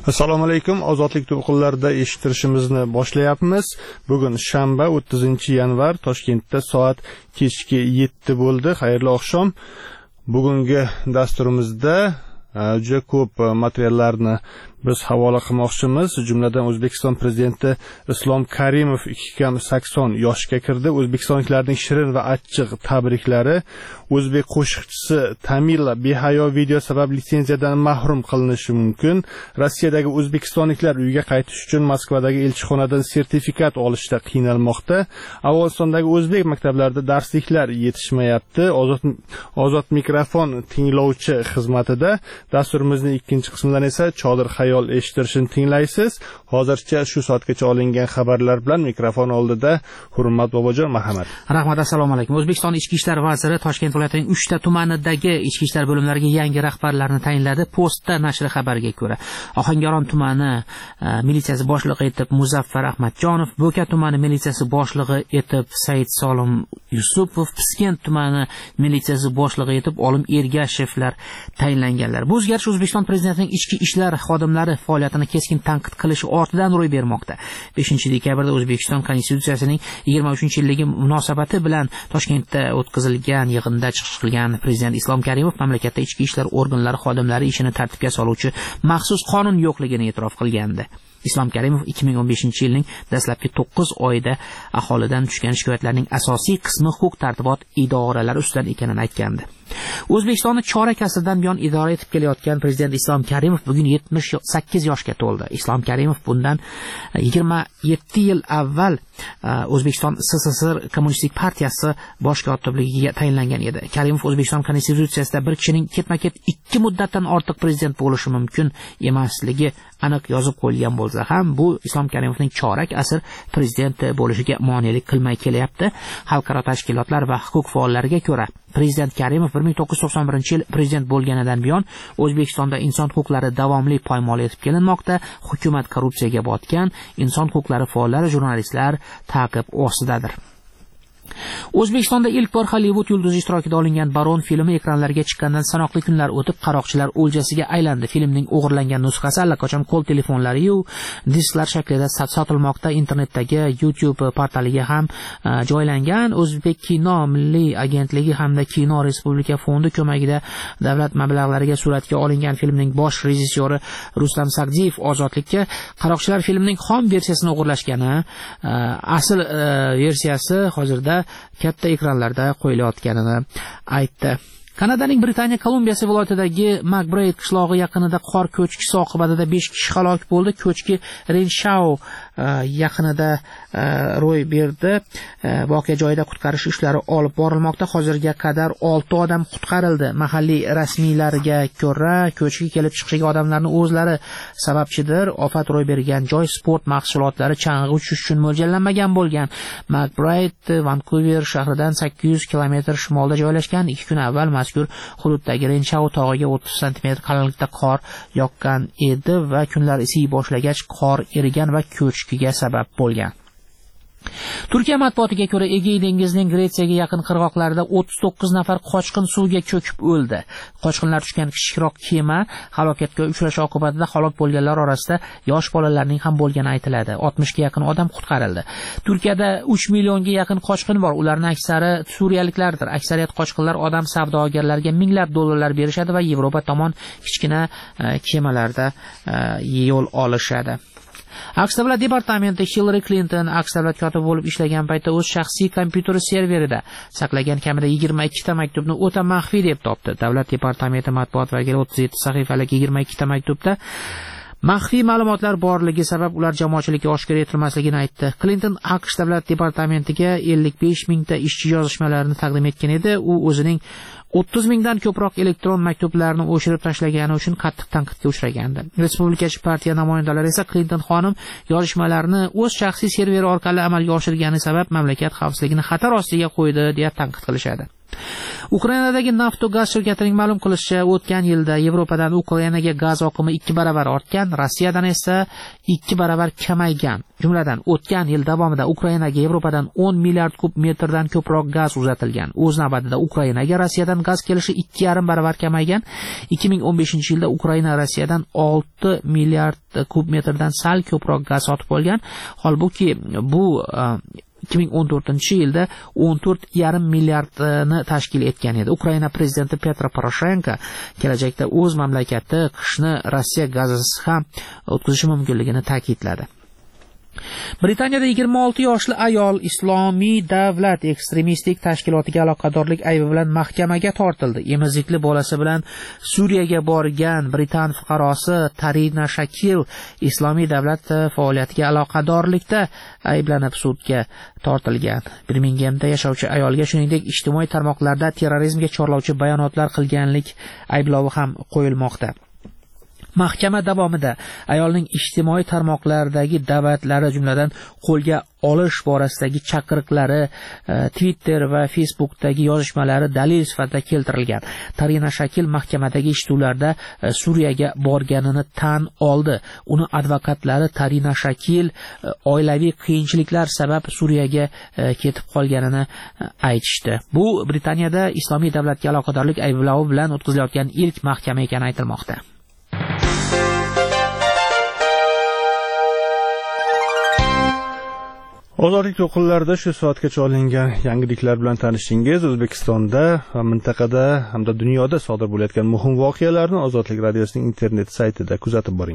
Assalomu alaykum. Ozodlik to'lqinlarida eshittirishimizni boshlayapmiz. Bugun shanba 30-yanvar, Toshkentda soat kechki 7 bo'ldi. Xayrli oqshom. Bugungi dasturimizda juda ko'p materiallarni biz havola qilmoqchimiz. Jumladan O'zbekiston prezidenti Islom Karimov 280 yoshga kirdi. O'zbekistonliklarning shirin va achchiq tabriklari, o'zbek qo'shiqchisi Tamila behayo video sabab litsenziyadan mahrum qilinishi mumkin. Rossiyadagi o'zbekistonliklar uyga qaytish uchun Moskvadagi elchixonadan sertifikat olishda qiynalmoqda. Afg'onistondagi o'zbek maktablarida darsliklar yetishmayapti. Ozod mikrofon tinglovchi xizmatida. Dasturimizning ikkinchi qismidan esa Chodir xayol eshittirishni tinglaysiz. Hozircha shu soatgacha olingan xabarlar bilan mikrofon oldida Hurmat Bobojon Muhammad. Rahmat, assalomu alaykum. O'zbekiston Ichki ishlar vaziri Toshkent viloyatining 3 ta tumanidagi ichki ishlar bo'limlariga yangi rahbarlarni tayinladi. Postda nashri xabariga ko'ra, Ohangaron tumani militsiyasi boshlig'i etib Muzaffar Ahmadjonov, Bo'ka tumani militsiyasi boshlig'i etib Said Solim Yusupov, Piskent tumani militsiyasi boshlig'i etib Olim Ergashevlar tayinlanganlar. Bu o'zgarish O'zbekiston prezidentining ichki ishlar xodimlari faoliyatini keskin tanqid qilishi ortidan ro'y bermoqda. 5-dekabrda O'zbekiston Konstitutsiyasining 23-yilligi munosabati bilan Toshkentda o'tkazilgan yig'inda chiqish qilgan prezident Islom Karimov mamlakatda ichki ishlar organlari xodimlari ishini tartibga soluvchi maxsus qonun yo'qligini e'tirof qilgandi. Islom Karimov 2015-yilning dastlabki 9 oyida aholidan tushgan shikoyatlarning asosiy qismi huquq-tartibot idoralari ustidan ekanini aytgandi. O'zbekistonni chorak asrdan buyon idora etib kelayotgan prezident Islom Karimov bugun 78 yoshga to'ldi. Islom Karimov bundan 27 yil avval O'zbekiston SSSR Kommunistik partiyasi bosh kotibligiga tayinlangan edi. Karimov O'zbekiston Konstitutsiyasida bir kishining ketma-ket 2 muddatdan ortiq prezident bo'lishi mumkin emasligi aniq yozib qo'yilgan bo'lsa ham, bu Islom Karimovning chorak asr prezident bo'lishiga monelik qilmay kelyapti. Xalqaro tashkilotlar va huquq faollariga ko'ra, prezident Karimov 1991-yil prezident bo'lganidan buyon O'zbekistonda inson huquqlari davomli poymol etib kelinmoqda. Hukumat korrupsiyaga botgan, inson huquqlari faollari, jurnalistlar ta'qib ostidadir. O'zbekistonda ilk bor Hollywood yulduzi ishtirokida olingan Baron filmi ekranlarga chiqqandan sanoqli kunlar o'tib qaroqchilar o'ljasiga aylandi. Filmning o'g'irlangan nusxasi allaqachon qo'l telefonlari-yu disklar shaklida sotilmoqda. Internetdagi YouTube portaliga ham joylangan. O'zbek kino milliy agentligi hamda Kino Respublika fondi ko'magida davlat mablag'lariga suratga olingan filmning bosh rejissyori Rustam Sagdiyev ozodlikka qaroqchilar filmning xom versiyasini o'g'irlashgani, asl versiyasi hozirda katta ekranlarda qo'yilayotganini aytdi. Kanadaning Britaniya Kolumbiyasi viloyatidagi McBride qishlog'i yaqinida qor ko'chkisi oqibatida 5 kishi halok bo'ldi. Ko'chki Renshau yaqinida ro'y berdi. Voqea joyida qutqarish ishlari olib borilmoqda. Hozirga qadar 6 odam qutqarildi. Mahalliy rasmiylarga ko'ra, ko'chki kelib chiqishiga odamlarning o'zlari sababchidir. Ofat ro'y bergan joy sport mahsulotlari chang'i uchish uchun mo'ljallanmagan bo'lgan. McBride Vancouver shahridan 800 kilometr shimolda joylashgan. 2 kun avval mazkur hududdagi Renshau tog'iga 30 sm qalinlikda qor yoqqan edi va kunlar isiy boshlagach qor erigan va ko'chkiga sabab bo'lgan. Turkiya matbuotiga ko'ra, Egey dengizining Gretsiyaga yaqin qirg'oqlarida 39 nafar qochqin suvga cho'kib o'ldi. Qochqinlar tushgan kichikroq kema halokatga uchrashi oqibatida halok bo'lganlar orasida yosh bolalarning ham bo'lgani aytiladi. 60 ga yaqin odam qutqarildi. Turkiyada 3 millionga yaqin qochqin bor. Ularning aksari suriyaliklardir. Aksariyat qochqinlar odam savdogarlariga minglab dollarlar berishadi va Yevropa tomon kichkina kemalarda yo'l olishadi. AQSh davlat departamenti Hillary Clinton AQSh davlat kotibi bo'lib ishlagan paytda o'z shaxsiy kompyuteri serverida saqlagan kamida 22 ta maktubni o'ta maxfiy deb topdi. Davlat departamenti matbuot vakili 37 sahifalik 22 ta maktubda maxfiy ma'lumotlar borligi sabab ular jamoatchilikka oshkor etilmasligini aytdi. Clinton AQSh davlat departamentiga 55 mingta ishchi yozishmalarini taqdim etgan edi. U o'zining 30 mingdan ko'proq elektron maktublarni o'chirib tashlagani uchun qattiq tanqidga uchragandi. Respublikachi partiya namoyandalari esa Clinton xonim yozishmalarni o'z shaxsiy serveri orqali amalga oshirgani sabab mamlakat xavfsizligini xatar ostiga qo'ydi deya tanqid qilishadi. Ukrainadagi neft va gaz shirkatining ma'lum qilishicha, o'tgan yilda Yevropadan Ukrainaga gaz oqimi 2 barobar ortgan, Rossiyadan esa 2 barobar kamaygan. Jumladan, o'tgan yil davomida Ukrainaga Yevropadan 10 milliard kub metrdan ko'proq gaz uzatilgan. O'z navbatida Ukrainaga Rossiyadan gaz kelishi 2,5 barobar kamaygan. 2015-yilda Ukraina Rossiyadan 6 milliard kub metrdan sal ko'proq gaz sotib olgan. Holbuki bu 2014-yilda 14,5 milliardni tashkil etgan edi. Ukraina prezidenti Petro Poroshenko kelajakda o'z mamlakati qishni Rossiya gazisiz ham o'tkazishi mumkinligini ta'kidladi. Britaniyada 26 yoshli ayol Islomiy davlat ekstremistik tashkilotiga aloqadorlik aybi bilan mahkamaga tortildi. Emizikli bolasi bilan Suriyaga borgan Britan fuqarosi Tarina Shakil Islomiy davlat faoliyatiga aloqadorlikda ayblanib sudga tortilgan. Birminghamda yashovchi ayolga shuningdek ijtimoiy tarmoqlarda terrorizmga chorlovchi bayonotlar qilganlik ayblovi ham qo'yilmoqda. Mahkama davomida ayolning ijtimoiy tarmoqlardagi da'vatlari, jumladan qo'lga olish borasidagi chaqiriqlari, Twitter va Facebookdagi yozishmalari dalil sifatida keltirilgan. Tarina Shakil mahkamadagi eshituvlarda Suriyaga borganini tan oldi. Uni advokatlari Tarina Shakil oilaviy qiyinchiliklar sabab Suriyaga ketib qolganini aytishdi. Bu Britaniyada Islomiy davlatga aloqadorlik ayblovi bilan o'tkazilayotgan ilk mahkama ekani aytilmoqda. Ozodlik to'lqinlarida shu soatgacha olingan yangiliklar bilan tanishdingiz. O'zbekistonda va mintaqada hamda dunyoda sodir bo'layotgan muhim voqealarni Ozodlik radiosining internet saytida kuzatib boring.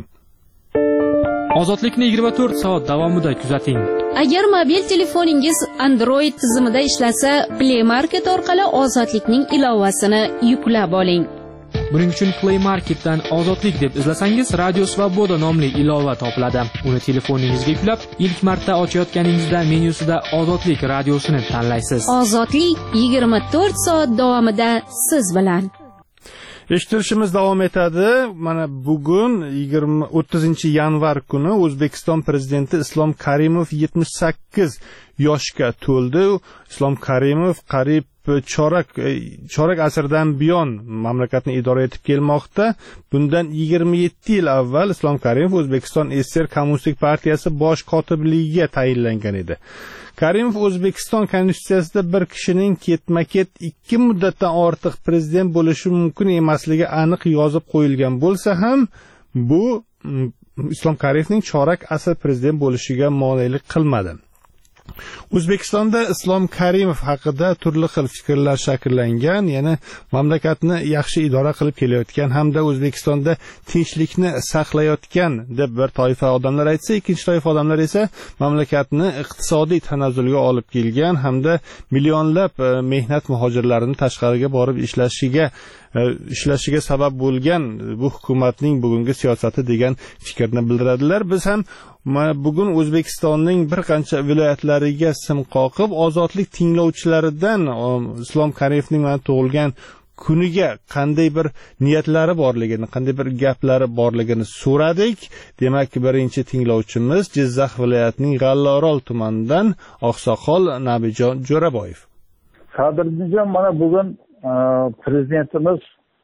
Ozodlikni 24 soat davomida kuzating. Agar mobil telefoningiz Android tizimida ishlasa, Play Market orqali Ozodlikning ilovasini yuklab oling. Buning uchun Play Marketdan Ozodlik deb izlasangiz, Radio Svoboda nomli ilova topiladi. Uni telefoningizga yuklab, ilk marta ochayotganingizda menyusida Ozodlik radiosini tanlaysiz. Ozodlik 24 soat davomida siz bilan. Eshittirishimiz davom etadi. Mana bugun 30-yanvar kuni O'zbekiston prezidenti Islom Karimov 78 yoshga to'ldi. Islom Karimov qariyb chorak asrdan buyon mamlakatni idora etib kelmoqda. Bundan 27 yil avval Islom Karimov O'zbekiston SSR Kommunistik partiyasi bosh kotibligiga tayinlangan edi. Karimov O'zbekiston konstitutsiyasida bir kishining ketma-ket 2 muddatdan ortiq prezident bo'lishi mumkin emasligi aniq yozib qo'yilgan bo'lsa ham, bu Islom Karimovning chorak asr prezident bo'lishiga monelik qilmadi. O'zbekistonda Islom Karimov haqida turli xil fikrlar shakllangan, ya'ni mamlakatni yaxshi idora qilib kelayotgan hamda O'zbekistonda tinchlikni saqlayotgan deb bir toifa odamlar aytsa, ikkinchi toifa odamlar esa mamlakatni iqtisodiy tanazzulga olib kelgan hamda millionlab mehnat muhojirlarini tashqariga borib ishlashiga sabab bo'lgan bu hukumatning bugungi siyosati degan fikrni bildiradilar. Biz ham bugun O'zbekistonning bir qancha viloyatlariga sim qoqib, ozodlik tinglovchilaridan Islom Karimovning tug'ilgan kuniga qanday bir niyatlari borligini, qanday bir gaplari borligini so'radik. Demak, birinchi tinglovchimiz Jizzax viloyatining G'allaorol tumanidan Oqsoqol Nabijon Jo'raboyev. Sadirjon, mana bugun prezidentimiz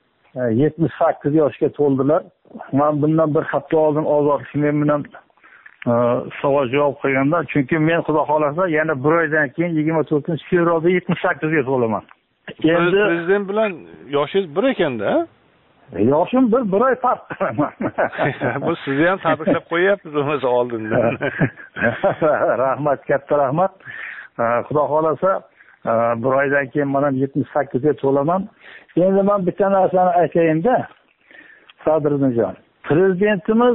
78 yoshga to'ldilar. Men bundan bir hafta oldin ozodlik bilan savol javob qilganda, chunki men xudo xolasa yana bir oydan keyin 24-fevralda 78 ga to'laman. Endi prezident bilan yoshingiz bir ekanda? Yoshim bir oy farq qilaman. Bu sizni ham tabriklab qo'yapmiz o'zi oldindan. Rahmat, katta rahmat. Xudo xolasa bir oydan keyin men ham 78 ga to'laman. Endi men bitta narsani aytayinda, Sadirjon. Prezidentimiz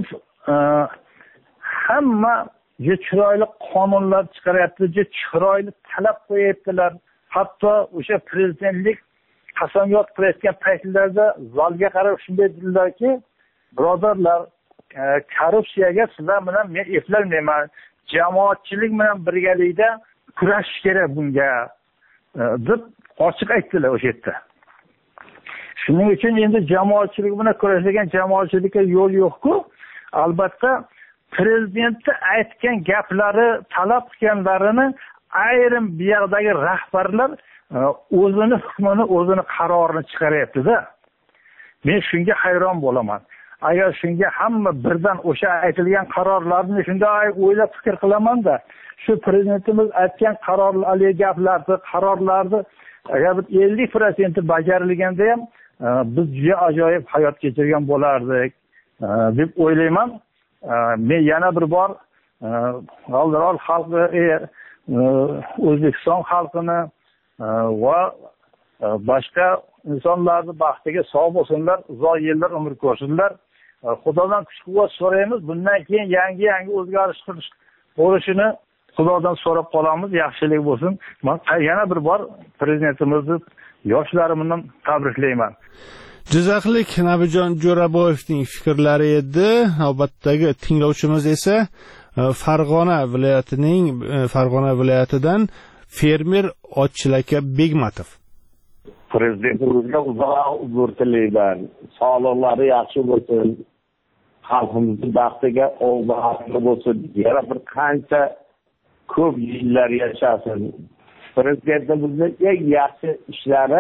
hamma chiroyli qonunlar chiqaryapti, chiroyli talab qo'yaptilar. Hatto o'sha prezidentlik qasamyod qilayotgan paytlarda zalga qarab shunday dedilarki, birodarlar, korrupsiyaga sizlar bilan men eplolmayman. Jamoatchilik bilan birgalikda kurashish kerak bunga deb ochiq aytdilar o'sha yerda. Shuning uchun endi jamoatchilik bilan kurashgan jamoatchilikka yo'l yo'q-ku. Albatta prezidentni aytgan gaplari, talab qilganlarini ayrim bu yoqdagi rahbarlar o'zini hukmini, o'zini qarorini chiqaryapti-da. Men shunga hayron bo'laman. Agar shunga hamma birdan o'sha aytilgan qarorlarni shunday o'ylab fikr qilaman-da, shu prezidentimiz aytgan qarorlarga qarorlarni agar 50% bajarilganda ham biz juda ajoyib hayot kechirgan bo'lardik deb o'ylayman. Men yana bir bor G'aldirol xalqi, O'zbekiston xalqini va boshqa insonlarni baxtiga sog' bo'lsinlar, uzoq yillar umr ko'rsinlar. Xudodan kuch-quvvat so'raymiz. Bundan keyin yangi o'zgarish bo'lishini Xudodan so'rab qolamiz, yaxshilik bo'lsin. Men yana bir bor prezidentimizni yoshlarimni tabriklayman. Jizzaxlik Nabijon Jo'raboyevning fikrlari edi. Navbatdagi tinglovchimiz esa Farg'ona viloyatidan fermer Ochilaka Begmatov. Prezidentimizga uzoq umr tilayman. Sog'liqlari yaxshi bo'lsin. Xalqimizning baxtiga ovozi bo'lsin. Yana bir qancha ko'p yillar yashasin. Prezidentimizning eng yaxshi ishlari.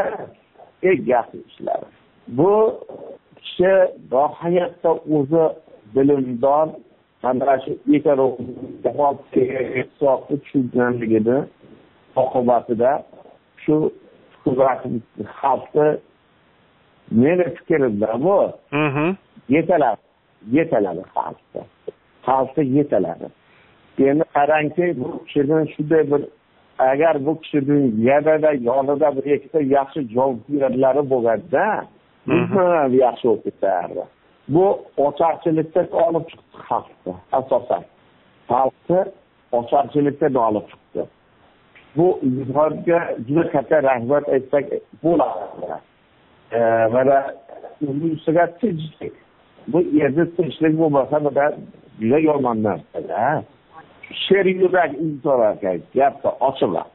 Bu kishi hayotda o'zi bilimdon, mana shu ekologik tushunganligini oqibatida shu xalqni meni fikrimda bu yetaladi xalqqa yetaladi. Endi qarangki, bu kishidan shunday bir, agar bu kishining yanada yonida bir ikkita yaxshi javobgarlari bo'lganda, yaxshi bo'lib ketardi. Bu ocharchilikdan olib chiqdi xalqni, asosan. Xalqni ocharchilikdan olib chiqdi. Bu izhorga juda katta rahmat aytsak bo'ladi. Mana ustiga tinchlik. Bu yerda tinchlik bo'lmasa, mana juda yomon narsa. Sher yurak insonlarga gapni ochiqlar.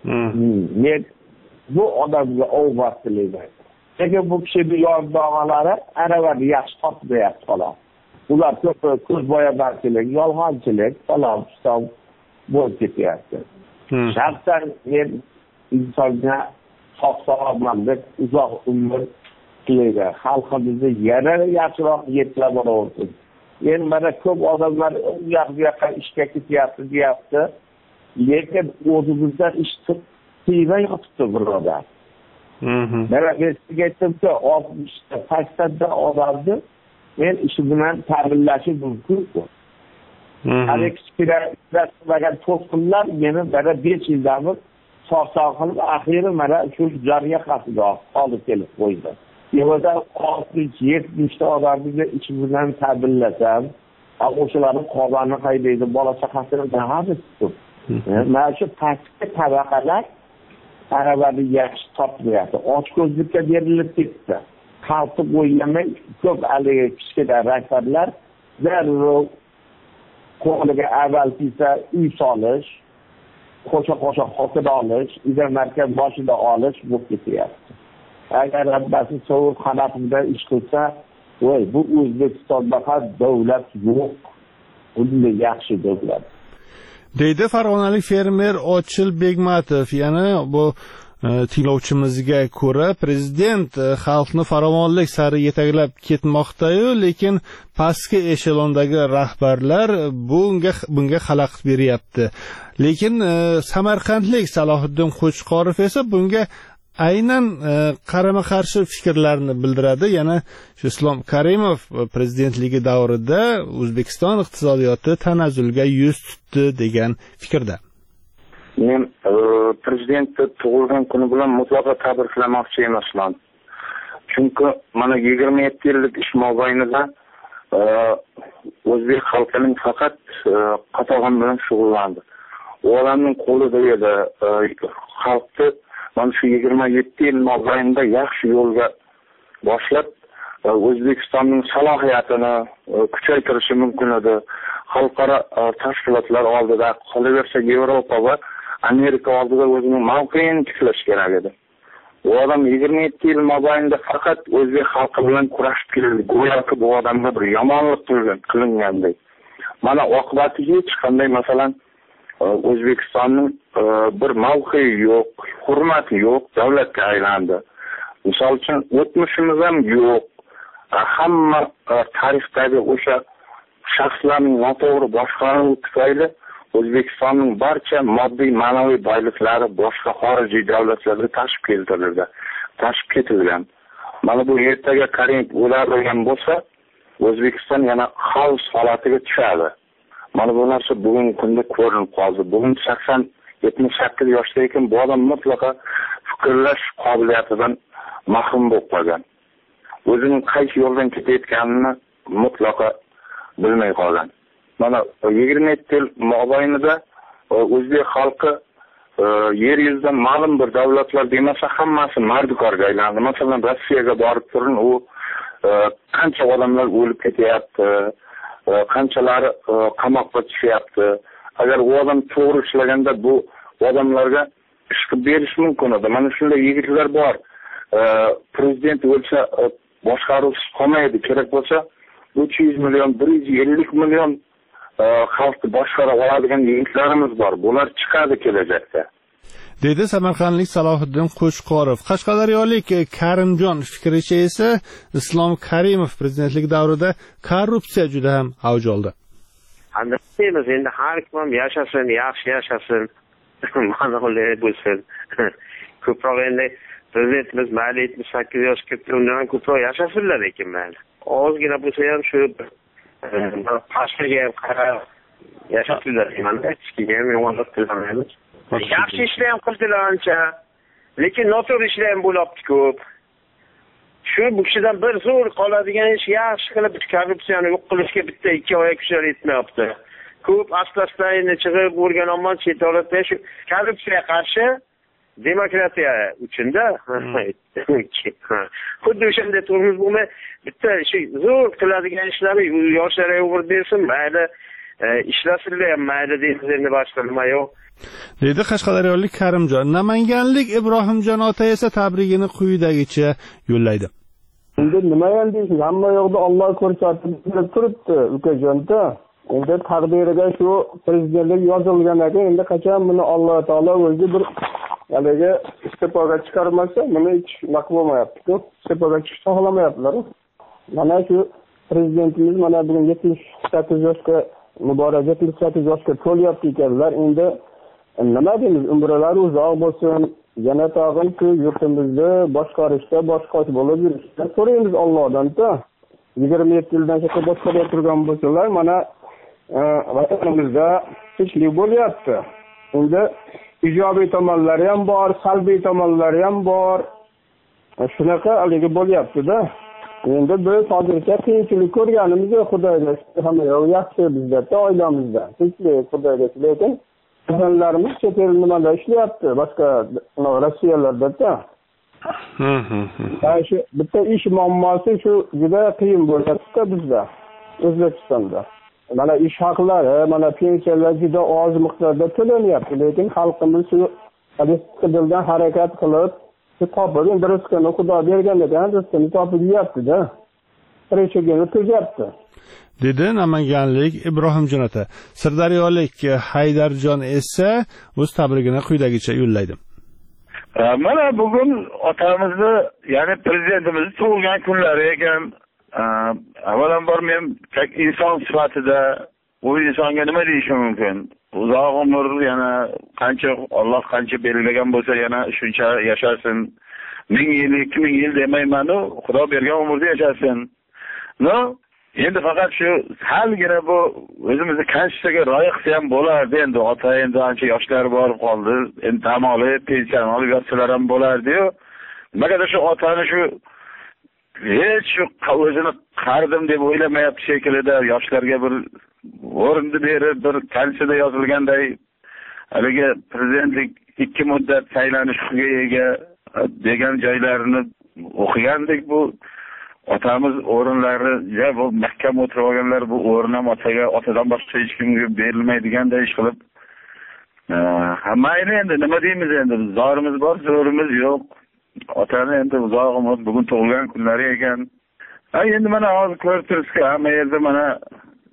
Men bu odamga ovqat tilayman. Lekin bu kishining yordamlari aravani yaxshi topmayapti xolos. Ular ko'z bo'yamarchilik, yolg'onchilik, falon bo'lib ketyapti. Shaxsan men insonga sog'-salomatlik, uzoq umr tilayman. Xalqimizni yanada yaxshiroq yetlab boraversin. Endi mana ko'p odamlar u yoqqa ishga ketyapti deyapti. Lekin o'zimizdan ish qilmay yotibdi birodar. Mana men sizga aytdimki, 60-80 odamni men ish bilan ta'minlashim mumkin-ku. Hali kichkina to'sqinlar meni mana 5 yildan sog'-sog' qilib, axiri mana shu jariya qasiga olib kelib qo'ydi. Yevada 60-70 odamni ish bilan ta'minlasam, o'shalarning qozoni qaydaydi, bola chaqasini nahasi tutib. Mana shu pastki tabaqalar aravani yaxshi topmayapti. Ochko'zlikka berilib ketdi. Xalqni o'ylamay ko'p haligi kichkina rahbarlar darrov qo'liga avval kelsa uy solish, qo'sha xotin olish, ida markaz boshida olish bo'lib ketyapti. Agar hammasi sovuq qanotida ish qilsa, voy bu O'zbekistonda ham davlat yo'q. Bunday yaxshi davlat. Deydi farg'onalik fermer Ochil Begmatov. Yana bu tinglovchimizga ko'ra prezident xalqni farovonlik sari yetaklab ketmoqda-yu, lekin pastki eshelondagi rahbarlar bunga xalaqit beryapti. Lekin samarqandlik Salohiddin Qo'chqorov esa bunga aynan qarama-qarshi fikrlarni bildiradi. Yana Islom Karimov prezidentligi davrida O'zbekiston iqtisodiyoti tanazzulga yuz tutdi degan fikrda. Men prezidentni tug'ilgan kuni bilan mutlaqo tabriklamoqchi emasman. Chunki mana 27 yillik ish mobaynida o'zbek xalqining faqat qatag'on bilan shug'ullandi. U odamning qo'lida edi xalqni mana shu 27 yil mobaynida yaxshi yo'lga boshlab O'zbekistonning salohiyatini kuchaytirishi mumkin edi. Xalqaro tashkilotlar oldida, qolaversa Yevropa va Amerika oldida o'zining mavqeini tiklash kerak edi. Bu odam 27 yil mobaynida faqat o'zbek xalqi bilan kurashib keldi. Go'yoki bu odamga bir yomonlik qilingandek. Mana oqibati hech qanday, masalan, O'zbekistonning bir mavqei yo'q, hurmati yo'q davlatga aylandi. Misol uchun o'tmishimiz ham yo'q. Hamma tarixdagi o'sha shaxslarning noto'g'ri boshqaruvi tufayli O'zbekistonning barcha moddiy ma'naviy boyliklari boshqa xorijiy davlatlarga tashib ketilgan. Mana bu ertaga Karimov o'ladigan bo'lsa, O'zbekiston yana xavf holatiga tushadi. Mana bu narsa bugungi kunda ko'rinib qoldi. Bugun 80-78 yoshda ekan, bu odam mutlaqo fikrlash qobiliyatidan mahrum bo'lib qolgan. O'zining qaysi yo'ldan ketayotganini mutlaqo bilmay qolgan. Mana 27 yil mobaynida o'zbek xalqi yer yuzida ma'lum bir davlatlar demasa hammasi mardikorga aylandi. Masalan, Rossiyaga borib turin, u qancha odamlar o'lib ketyapti, qanchalari qamoqqa tushyapti. Agar u odam to'g'ri ishlaganda bu odamlarga ish qilib berish mumkin edi. Mana shunday yigitlar bor. Prezident o'lsa boshqaruvsiz qolmaydi. Kerak bo'lsa 300 million, 150 million xalqni boshqara oladigan yigitlarimiz bor. Bular chiqadi kelajakda. Dedi Samarqandlik Salohiddin Qo'chqorov. Qashqadaryolik Karimjon fikricha esa Islom Karimov prezidentlik davrida korrupsiya juda ham avj oldi. Deymiz, endi har kim yashasin, yaxshi yashasin, ma'noli bo'lsin. Ko'proq endi prezidentimiz mayli 78 yoshga kirdi, undan ko'proq yashasinlar lekin mayli. Ozgina bo'lsa ham shu pastga ham qarab yashashlar deyman-da, kichkina ham yomonlik qilmaymiz. Yaxshi ishlar ham qildilar ancha, lekin noto'g'ri ishlar ham bo'lyapti ko'p. Shu bu kishidan bir zo'r qoladigan ish yaxshi qilib korrupsiyani yo'q qilishga bitta 2 oy kuchlar yetmayapti. Ko'p asta-asta endi chiqib o'rganolmay chet davlatda shu korrupsiyaga qarshi demokratiya uchunda xuddi o'shanda turmush bo'lmay bitta shu zo'r qiladigan ishlarni yoshlarga o'g'ir bersin, mayli ishlasinlar ham mayli deymiz, endi boshqa nima yo'q. Dedi Qashqadaryolik Karimjon. Namanganlik Ibrohimjon ota esa tabrigini quyidagicha yo'llaydi. Endi nima ham deysiz, hamma yoqda Alloh ko'rsatib turibdi ukajonda. Endi taqdiriga shu prezidentlik yozilgan ekan, endi qachon buni Alloh taolo o'zi bir haligi iste'foga chiqarmasa, nima hech naqb bo'lmayapti-ku. Iste'foga chiqishni xohlamayaptilar. Mana shu prezidentimiz mana bugun 78 yoshga muborak 78 yoshga to'lyapti ekanlar. Endi nima deymiz, umrlari uzoq bo'lsin, yana tag'in-ku yurtimizni boshqarishda boshqoch bo'lib yurishda so'raymiz Allohdan-da. 27 yildan chiqib boshqarib turgan bo'lsalar, mana vatanimizda tinchlik bo'lyapti. Endi ijobiy tomonlari ham bor, salbiy tomonlari ham bor. Shunaqa haligi bo'lyapti-da. Endi biz hozircha qiyinchilik ko'rganimiz yo'q, Xudoga hamma yo'q yaxshi bizda, oilamizda. Tinchlik Xudoga, lekin farzandlarimiz chet el nimada ishlayapti, boshqa Rossiyalarda-da. Shu bitta ish muammosi shu juda qiyin bo'lyapti bizda, O'zbekistonda. Mana ish haqlari, mana pensiyalar juda oz miqdorda to'lanyapti, lekin xalqimiz shu qilgan harakat qilib, topib, endi rizqini Xudo bergan ekan, rizqini topib yeyapti-da. Tirikchiligini tuzyapti. Dedi Namanganlik Ibrohimjon ota. Sirdaryolik Haydarjon esa o'z tabrigini quyidagicha yo'llaydi. Mana bugun otamizni, ya'ni prezidentimizni tug'ilgan kunlari ekan. Avvalambor men inson sifatida u insonga nima deyishim mumkin? Uzoq umr, yana qancha Alloh qancha belgilagan bo'lsa, yana shuncha yashasin. 1000 yil, 2000 yil demayman-u, Xudo bergan umrda yashasin. No, endi faqat shu salgina bu o'zimizni konstitutsiyaga rioya qilsa ham bo'lardi. Endi ota endi ancha yoshlari borib qoldi. Endi dam olib, pensiyani olib yotsalar ham bo'lardi-yu. Nimaga shu otani shu hech shu o'zini qardim deb o'ylamayapti shekilida, yoshlarga bir o'rinni berib, bir konstitutsiyada yozilganday haligi prezidentlik 2 muddat saylanish huquqiga ega degan joylarini o'qigandik. Bu otamiz o'rinlari, bu mahkam o'tirib olganlar, bu o'rin ham otadan boshqa hech kimga berilmaydiganday ish qilib, mayli endi nima deymiz, endi zorimiz bor, zo'rimiz yo'q. Otani endi uzoq umr, bugun tug'ilgan kunlari ekan. Endi mana hozir ko'rib turibsizki, hamma yerda mana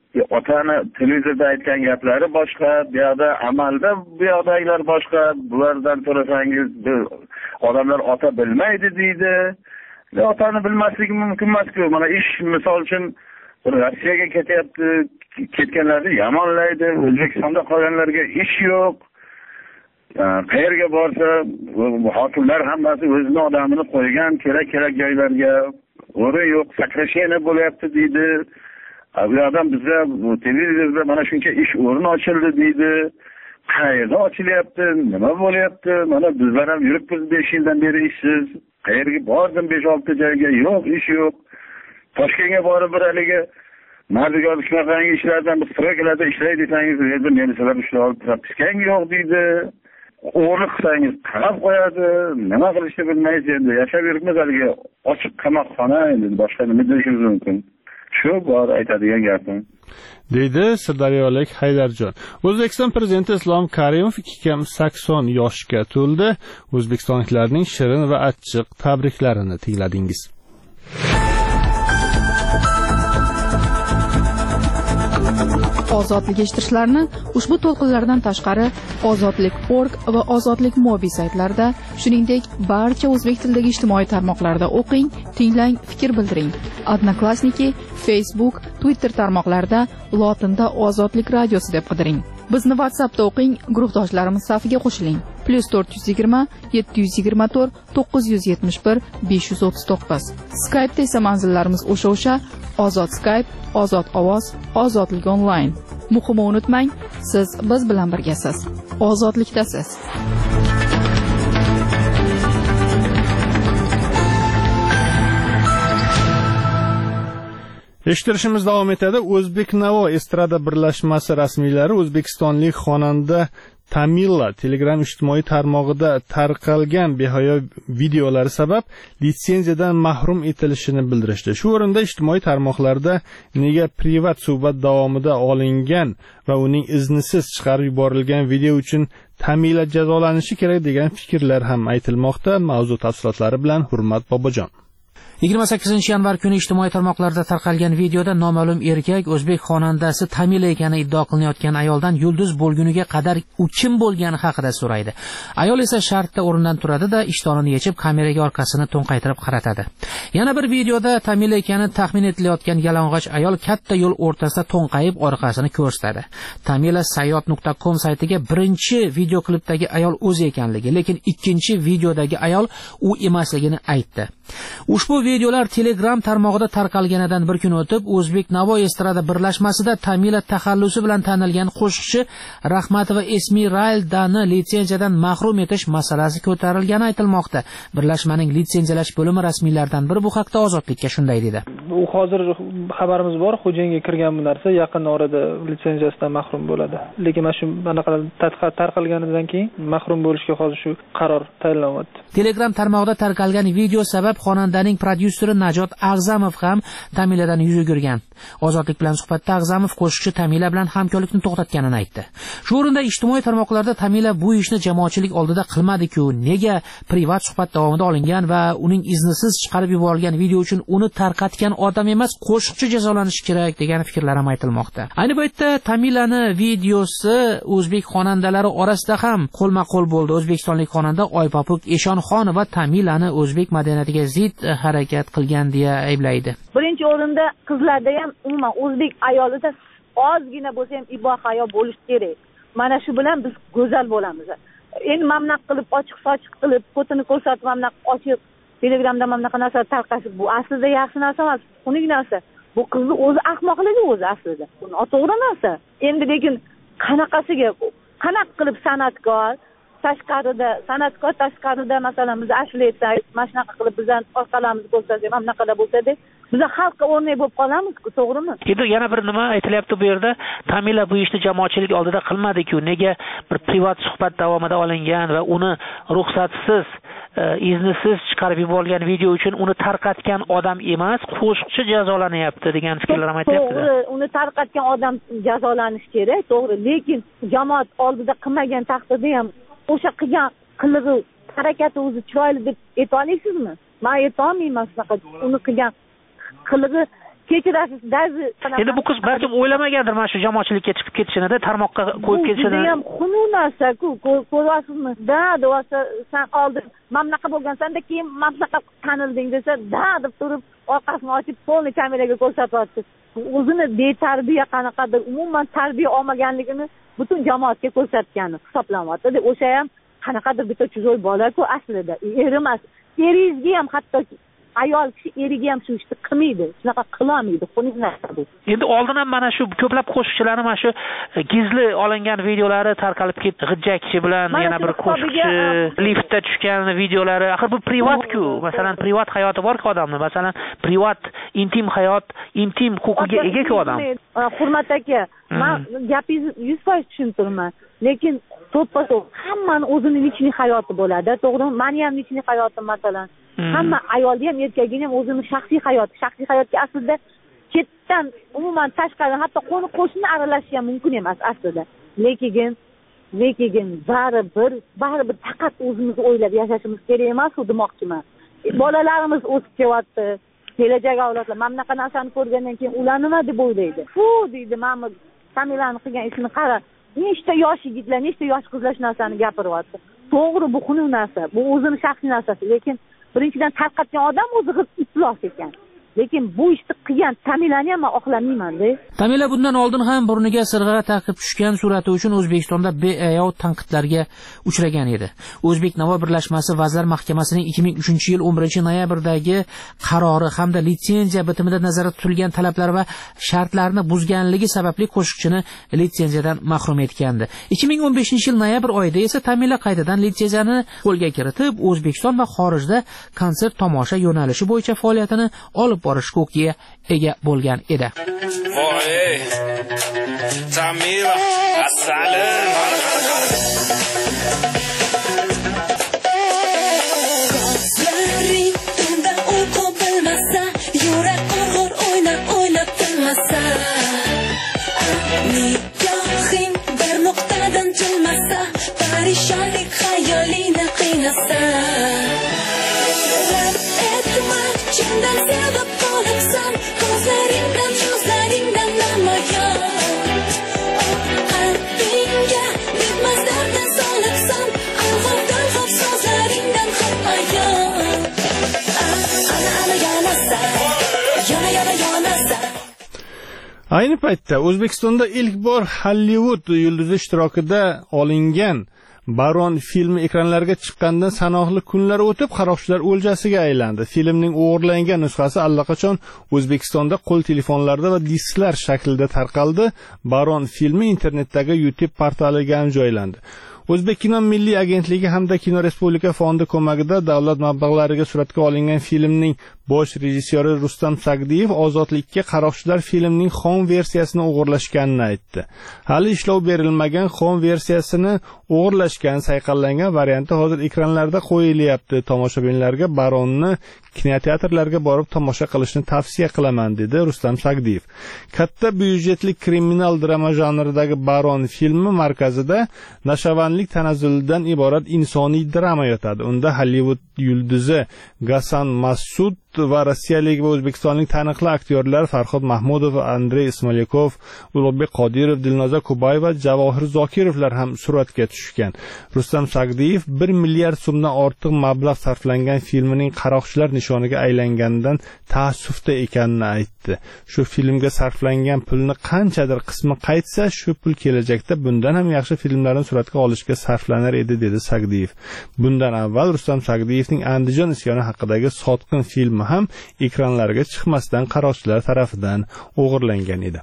otani televizorda aytgan gaplari boshqa, bu yoqda amalda bu yoqdagilar boshqa. Bulardan so'rasangiz, odamlar ota bilmaydi deydi. Otani bilmasligi mumkin emas-ku. Mana ish misol uchun Rossiyaga ketyapti, ketganlarni yomonlaydi, O'zbekistonda qolganlarga ish yo'q. Qayerga borsa, hokimlar hammasi o'zining odamini qo'ygan, kerak joylarga o'rin yo'q, sakrashena bo'lyapti deydi. Bu odam bizda televizorda mana shuncha ish o'rni ochildi deydi. Qayerda ochilyapti, nima bo'lyapti? Mana bizlar ham yuribmiz 5 yildan beri ishsiz. Qayerga bordim 5-6 joyga, yo'q, ish yo'q. Toshkentga borib bir haligi mardikorlik shunaqangi ishlardan bir strokalarda ishlaydi desangiz, u yerda menisalar ishlab propiskang yo'q deydi. O'g'ri qilsangiz qarab qo'yadi. Nima qilishni bilmaysiz endi. Yashab yuribmiz haligi ochiq qamoqxona, endi boshqa nima deyishimiz mumkin. Shu bor aytadigan gapim. Deydi Sirdaryolik Haydarjon. O'zbekiston prezidenti Islom Karimov 280 yoshga to'ldi. O'zbekistonliklarning shirin va achchiq tabriklarini tingladingiz. Ozodlik eshittirishlarni ushbu to'lqinlardan tashqari ozodlik.org va ozodlik mobil saytlarida, shuningdek barcha o'zbek tilidagi ijtimoiy tarmoqlarda o'qing, tinglang, fikr bildiring. Odnoklassniki, Facebook, Twitter tarmoqlarida lotinda Ozodlik radiosi deb qidiring. Bizni WhatsAppda o'qing, guruhdoshlarimiz safiga qo'shiling. +420 724 971 539. Skype'da esa manzillarimiz o'sha Ozod Skype, Ozod ovoz, Ozodlik onlayn. Muhimi unutmang, siz biz bilan birgasiz. Ozodlikdasiz. Eshittirishimiz davom etadi. O'zbeknavo estrada birlashmasi rasmiylari o'zbekistonlik xonanda Tamila Telegram ijtimoiy tarmog'ida tarqalgan behayo videolari sabab litsenziyadan mahrum etilishini bildirishdi. Shu o'rinda ijtimoiy tarmoqlarda nega privat suhbat davomida olingan va uning iznisiz chiqarib yuborilgan video uchun Tamila jazolanishi kerak degan fikrlar ham aytilmoqda. Mavzu tafsilotlari bilan Hurmat Bobojon. 28-yanvar kuni ijtimoiy tarmoqlarda tarqalgan videoda noma'lum erkak o'zbek xonandasi Tamila ekani iddao qilinayotgan ayoldan yulduz bo'lguniga qadar u kim bo'lgani haqida so'raydi. Ayol esa shartda o'rnidan turadi-da, ishtonini yechib kameraga orqasini to'nqaytirib qaratadi. Yana bir videoda Tamila ekani taxmin etilayotgan yalang'och ayol katta yo'l o'rtasida to'nqayib orqasini ko'rsatadi. Tamila sayyot.com saytiga birinchi video klipdagi ayol o'zi ekanligi, lekin ikkinchi videodagi ayol u emasligini aytdi. Ushbu videolar Telegram tarmog'ida tarqalganidan bir kun o'tib, O'zbeknavo estrada birlashmasida Tamila taxallusi bilan tanilgan qo'shiqchi Rahmatova Esmiraildani litsenziyadan mahrum etish masalasi ko'tarilgani aytilmoqda. Birlashmaning litsenziyalash bo'limi rasmiylaridan biri bu haqda Ozodlikka shunday dedi. U hozir xabarimiz bor, xo'jayinga kirgan bu narsa yaqin orada litsenziyasidan mahrum bo'ladi. Lekin mana shu anaqa tarqalganidan keyin mahrum bo'lishga hozir shu qaror tayinlanyapti. Telegram tarmog'ida tarqalgan video sabab xonandaning prodyuseri Najot Ag'zamov ham Tamiladan yuz o'girgan. Ozodlik bilan suhbatda Ag'zamov qo'shiqchi Tamila bilan hamkorlikni to'xtatganini aytdi. Shu o'rinda ijtimoiy tarmoqlarda Tamila bu ishni jamoatchilik oldida qilmadi-ku, nega privat suhbat davomida olingan va uning iznisiz chiqarib yuborilgan video uchun uni tarqatgan odam emas, qo'shiqchi jazolanishi kerak degan fikrlar ham aytilmoqda. Ayni paytda Tamilani videosi o'zbek xonandalari orasida ham qo'lma-qo'l bo'ldi. O'zbekistonlik xonanda Oypopuk Eshonxon va Tamilani o'zbek madaniyatiga zid harakat qilgan deya ayblaydi. Birinchi o'rinda qizlarda ham umuman o'zbek ayolida ozgina bo'lsa ham iboh hayo bo'lish kerak. Mana shu bilan biz go'zal bo'lamiz. Endi mamnaq qilib ochiq-sochiq qilib, fotoni ko'rsatib mamnaq ochiq Telegramda mamnaqa narsa tarqatib bu aslida yaxshi narsa emas, xunuk narsa. Bu qizni o'zi ahmoqligi o'zi aslida. Bu noto'g'ri narsa. Endi lekin qanaqasiga qilib san'atkor tashqarida masalan biz ashula aytsak, mana shunaqa qilib bizdan orqalarimizni ko'rsatsak, ham naqada bo'lsa-da, biz xalqqa o'rnak bo'lib qolamiz-ku, to'g'rimi? Endi yana bir nima aytilyapti bu yerda, Tamila bu ishni jamoatchilik oldida qilmadi-ku, nega bir privat suhbat davomida olingan va uni ruxsatsiz, iznisiz chiqarib yuborilgan video uchun uni tarqatgan odam emas, qo'shiqchi jazolanyapti degan fikrlar ham aytilyapti. To'g'ri, uni tarqatgan odam jazolanishi kerak, to'g'ri, lekin jamoat oldida qilmagan taqdirda ham o'sha qilgan qilig'i, harakati o'zi chiroyli deb ayta olasizmi? Men ayta olmayman shunaqa. Uni qilgan qilig'i kechirasiz dazi. Endi bu qiz balkim o'ylamagandir mana shu jamoatchilikka chiqib ketishini, tarmoqqa qo'yib ketishini. Bu ham xunuk narsa-ku, ko'ryapsizmi? Desa sen oldin mamlaqa bo'lgansanda keyin mamlaqa tanilding desa, deb turib orqasini ochib polni kameraga ko'rsatyapti. O'zini betarbiya qanaqadir, umuman tarbiya olmaganligini butun jamoatga ko'rsatgani hisoblanyapti. O'sha ham qanaqadir bitta chuzoy bola-ku aslida. Eri emas. Eringizga ham hatto ayol kishi eriga ham shu ishni qilmaydi, shunaqa qilolmaydi, xunuk narsa bu. Endi oldin ham mana shu ko'plab qo'shiqchilarni mana shu gizli olingan videolari tarqalib ketdi. G'ijja kishi bilan yana bir qo'shiqchi liftda tushgan videolari. Axir bu privat-ku. Masalan, privat hayoti bor-ku odamning. Masalan, privat intim hayot, intim huquqiga ega-ku odam. Hurmat aka, men gapingizni 100% tushuntiraman. Lekin to'ppa-to'p hammani o'zining ichki hayoti bo'ladi, to'g'rimi? Meni ham ichki hayotim masalan. Hamma ayolga ham erkakga ham o'zining shaxsiy hayoti. Shaxsiy hayotga aslida chetdan umuman tashqari hatto qo'ni-qo'shni aralashish ham mumkin emas aslida. Lekin baribir faqat o'zimizni o'ylab yashashimiz kerak emas-ku demoqchiman. Bolalarimiz o'sib kelyapti. Kelajak avlodlar mana bunaqa narsani ko'rgandan keyin ular nima deb o'ylaydi? Fu deydi, mana Tamilani qilgan ishini qara. Nechta yosh yigitlar, nechta yosh qizlar shu narsani gapiryapti. To'g'ri, bu xunuk narsa, bu o'zining shaxsiy narsasi, lekin birinchidan tarqatgan odam o'zi iflos ekan. Lekin bu ishni qilgan Tamilani ham oqlamayman-da. Tamila bundan oldin ham burniga sirg'a taqib tushgan surati uchun O'zbekistonda beayov tanqidlarga uchragan edi. O'zbek-Navo birlashmasi Vazirlar Mahkamasining 2003-yil 11-noyabrdagi qarori hamda litsenziya bitimida nazarda tutilgan talablar va shartlarni buzganligi sababli qo'shiqchini litsenziyadan mahrum etgandi. 2015-yil noyabr oyida esa Tamila qaytadan litsenziyani qo'lga kiritib, O'zbekiston va xorijda konsert tomosha yo'nalishi bo'yicha faoliyatini olib borish huquqiga ega bo'lgan edi. Voy, Tamila, assalom. Yurak qorg'or o'ynab tilmasa, nigohing bir nuqtadan jilmasa, parishonlik xayolingni qiynasa. Chindan sevib qolibsan, ko'zlaringdan, so'zlaringdan namoyon. Qalbingga bitmas dardni solibsan, alg'ov so'zlaringdan ham ayon. Ana yonasa. Ayni paytda O'zbekistonda ilk bor Hollywood yulduzi ishtirokida olingan Baron filmi ekranlarga chiqqandan sanoqli kunlar o'tib, qaroqchilar o'ljasiga aylandi. Filmning o'g'irlangan nusxasi allaqachon O'zbekistonda qo'l telefonlarda va disklar shaklida tarqaldi. Baron filmi internetdagi YouTube portaliga ham joylandi. O'zbek kino milliy agentligi hamda Kino Respublika fondi ko'magida davlat mablag'lariga suratga olingan filmning bosh rejissyori Rustam Sagdiyev ozodlikka qaroqchilar filmning xom versiyasini o'g'irlashganini aytdi. Hali ishlov berilmagan xom versiyasini o'g'irlashgan sayqallangan varianti hozir ekranlarda qo'yilyapti. Tomoshabinlarga Baronni kinoteatrlarga borib tomosha qilishni tavsiya qilaman, dedi Rustam Sagdiyev. Katta byudjetli kriminal drama janridagi Baron filmi markazida nashavandlik tanazzulidan iborat insoniy drama yotadi. Unda Hollywood yulduzi Gasan Mas'ud va rossiyalik va o'zbekistonlik taniqli aktyorlar Farhod Mahmudov, Andrey Ismolyakov, Ulug'bek Qodirov, Dilnoza Kubayeva, Javohir Zokirovlar ham suratga tushgan. Rustam Sagdiyev 1 milliard so'mdan ortiq mablag' sarflangan filmining qaroqchilar nishoniga aylanganidan taassufda ekanini aytdi. Shu filmga sarflangan pulni qanchadir qismi qaytsa, shu pul kelajakda bundan ham yaxshi filmlarni suratga olishga sarflanar edi, dedi Sagdiyev. Bundan avval Rustam Sagdiyevning Andijon isyoni haqidagi Sotqin filmi ham ekranlarga chiqmasdan qaroqchilar tarafidan o'g'irlangan edi.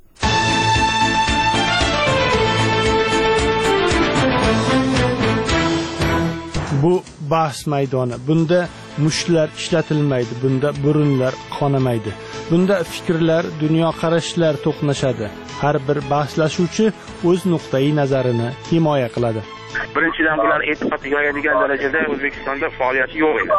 Bu bahs maydoni. Bunda mushlar ishlatilmaydi, bunda burunlar qonamaydi. Bunda fikrlar, dunyoqarashlar to'qnashadi. Har bir bahslashuvchi o'z nuqtai nazarini himoya qiladi. Birinchidan bular e'tiqodga yoyadigan darajada O'zbekistonda faoliyati yo'q edi.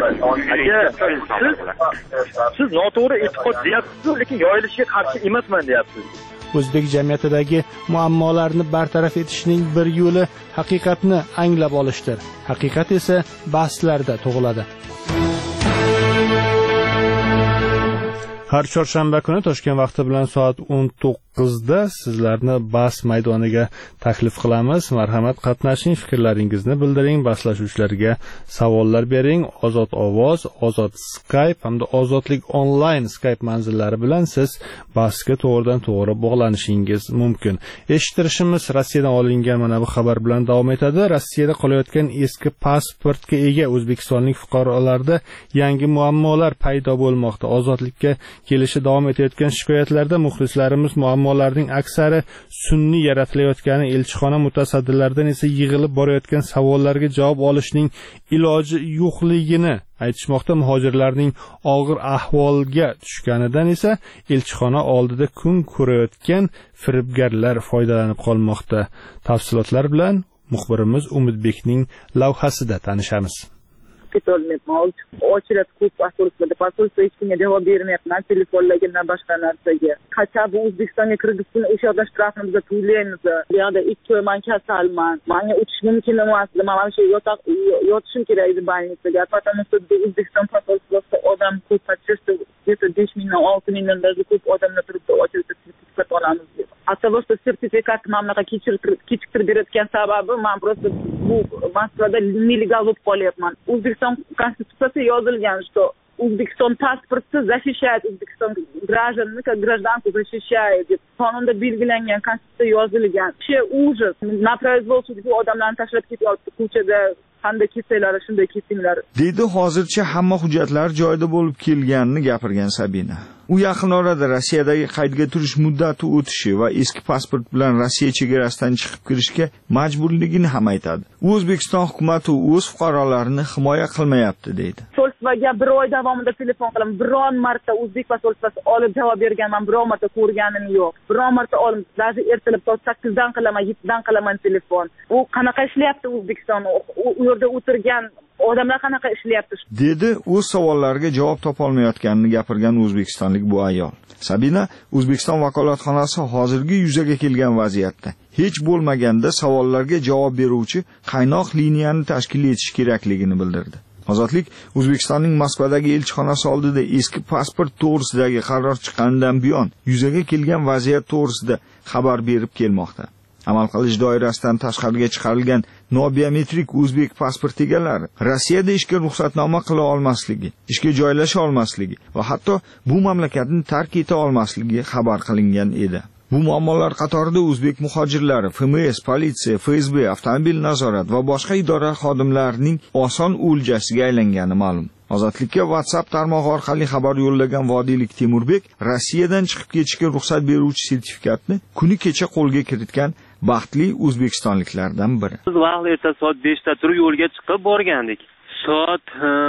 Siz noto'g'ri e'tiqod deyapsiz, lekin yoyilishiga qarshi emasman deyapsiz. O'zbek jamiyatidagi muammolarni bartaraf etishning bir yo'li haqiqatni anglab olishdir. Haqiqat esa bahslarda tug'iladi. Har chorshanba kuni Toshkent vaqti bilan soat 19da sizlarni bas maydoniga taklif qilamiz. Marhamat, qatnashing, fikrlaringizni bildiring, baslashuvchilarga savollar bering. Ozod ovoz, ozod Skype hamda ozodlik onlayn Skype manzillari bilan siz basga to'g'ridan-to'g'ri bog'lanishingiz mumkin. Eshittirishimiz Rossiyadan olingan mana bu xabar bilan davom etadi. Rossiyada qolayotgan eski pasportga ega o'zbekistonlik fuqarolarda yangi muammolar paydo bo'lmoqda. Ozodlikka kelishi davom etayotgan shikoyatlarda muxlislarimiz muammolarning aksari sun'iy yaratilayotgani, elchixona mutasaddilaridan esa yig'ilib borayotgan savollarga javob olishning iloji yo'qligini aytishmoqda. Muhojirlarning og'ir ahvolga tushganidan esa elchixona oldida kun ko'rayotgan firibgarlar foydalanib qolmoqda. Tafsilotlar bilan muxbirimiz Umidbekning lavhasida tanishamiz. Ochilib ko'p pasolstva hech kimga javob bermayapman, telefonlarga boshqa narsaga. Qachon bu O'zbekistonga kirgizsin, o'sha yerda shtrafni biz to'laymiz. Bu yerda 2 oy men kasalman. Menga o'tish mumkin emas. Men mana shu yotishim kerak edi больницаga. Потому что O'zbekiston pasolstvosida odam ko'p, где-то 5 mingdan 6 mingdan ko'p odamlar turibdi, ochilib sertifikat olamiz deb. Asabasta sertifikat mamlaqa kechiktirib berayotgan sababi men просто bu Moskvada nelegal bo'lib qolyapman. O'zbekiston konstitutsiyasida yozilgan, что O'zbekiston pasporti защищает O'zbekiston гражданini, как гражданку защищает deb qonunda belgilangan, konstitutsiyada yozilgan. Shu ужас. На произвол судьбы odamlarni tashlab ketyapti ko'chada. Qanday ketsanglar, shunday ketsinglar. Deydi hozircha hamma hujjatlar joyida bo'lib kelganini gapirgan Sabina. U yaqin orada Rossiyadagi qaydga turish muddati o'tishi va eski pasport bilan Rossiya chegarasidan chiqib kirishga majburligini ham aytadi. U O'zbekiston hukumatı o'z fuqarolarini himoya qilmayapti deydi. Posolstvoga 1 oy davomida telefon qilaman. Biron marta o'zbek posolstvasi olib javob berganman, biron marta ko'rganim yo'q. Biron marta olim, даже ertalab soat 8dan qilaman, 7dan qilaman telefon. U qanaqa ishlayapti O'zbekiston? U yerda o'tirgan odamlar qanaqa ishlayapti? Dedi o'z savollariga javob topa olmayotganini gapirgan o'zbekistonlik bu ayol. Sabina O'zbekiston vakolatxonasi hozirgi yuzaga kelgan vaziyatda hech bo'lmaganda savollarga javob beruvchi qaynoq liniyani tashkil etish kerakligini bildirdi. Ozodlik O'zbekistonning Moskvadagi elchixonasi oldida eski pasport to'g'risidagi qaror chiqqanidan buyon yuzaga kelgan vaziyat to'g'risida xabar berib kelmoqda. Amal qilish doirasidan tashqariga chiqarilgan nobiometrik o'zbek pasport egalari Rossiyada ishga ruxsatnoma qila olmasligi, ishga joylasha olmasligi va hatto bu mamlakatni tark eta olmasligi xabar qilingan edi. Bu muammolar qatorida o'zbek muhojirlari, FMS, politsiya, FSB, avtomobil nazorat va boshqa idora xodimlarining oson o'ljasiga aylangani ma'lum. Ozodlikka WhatsApp tarmog'i orqali xabar yo'llagan vodiylik Temurbek Rossiyadan chiqib ketishga ruxsat beruvchi sertifikatni kuni kecha qo'lga kiritgan baxtli o'zbekistonliklardan biri. Biz vaqt erta soat 5da turib yo'lga chiqib borgandik. Soat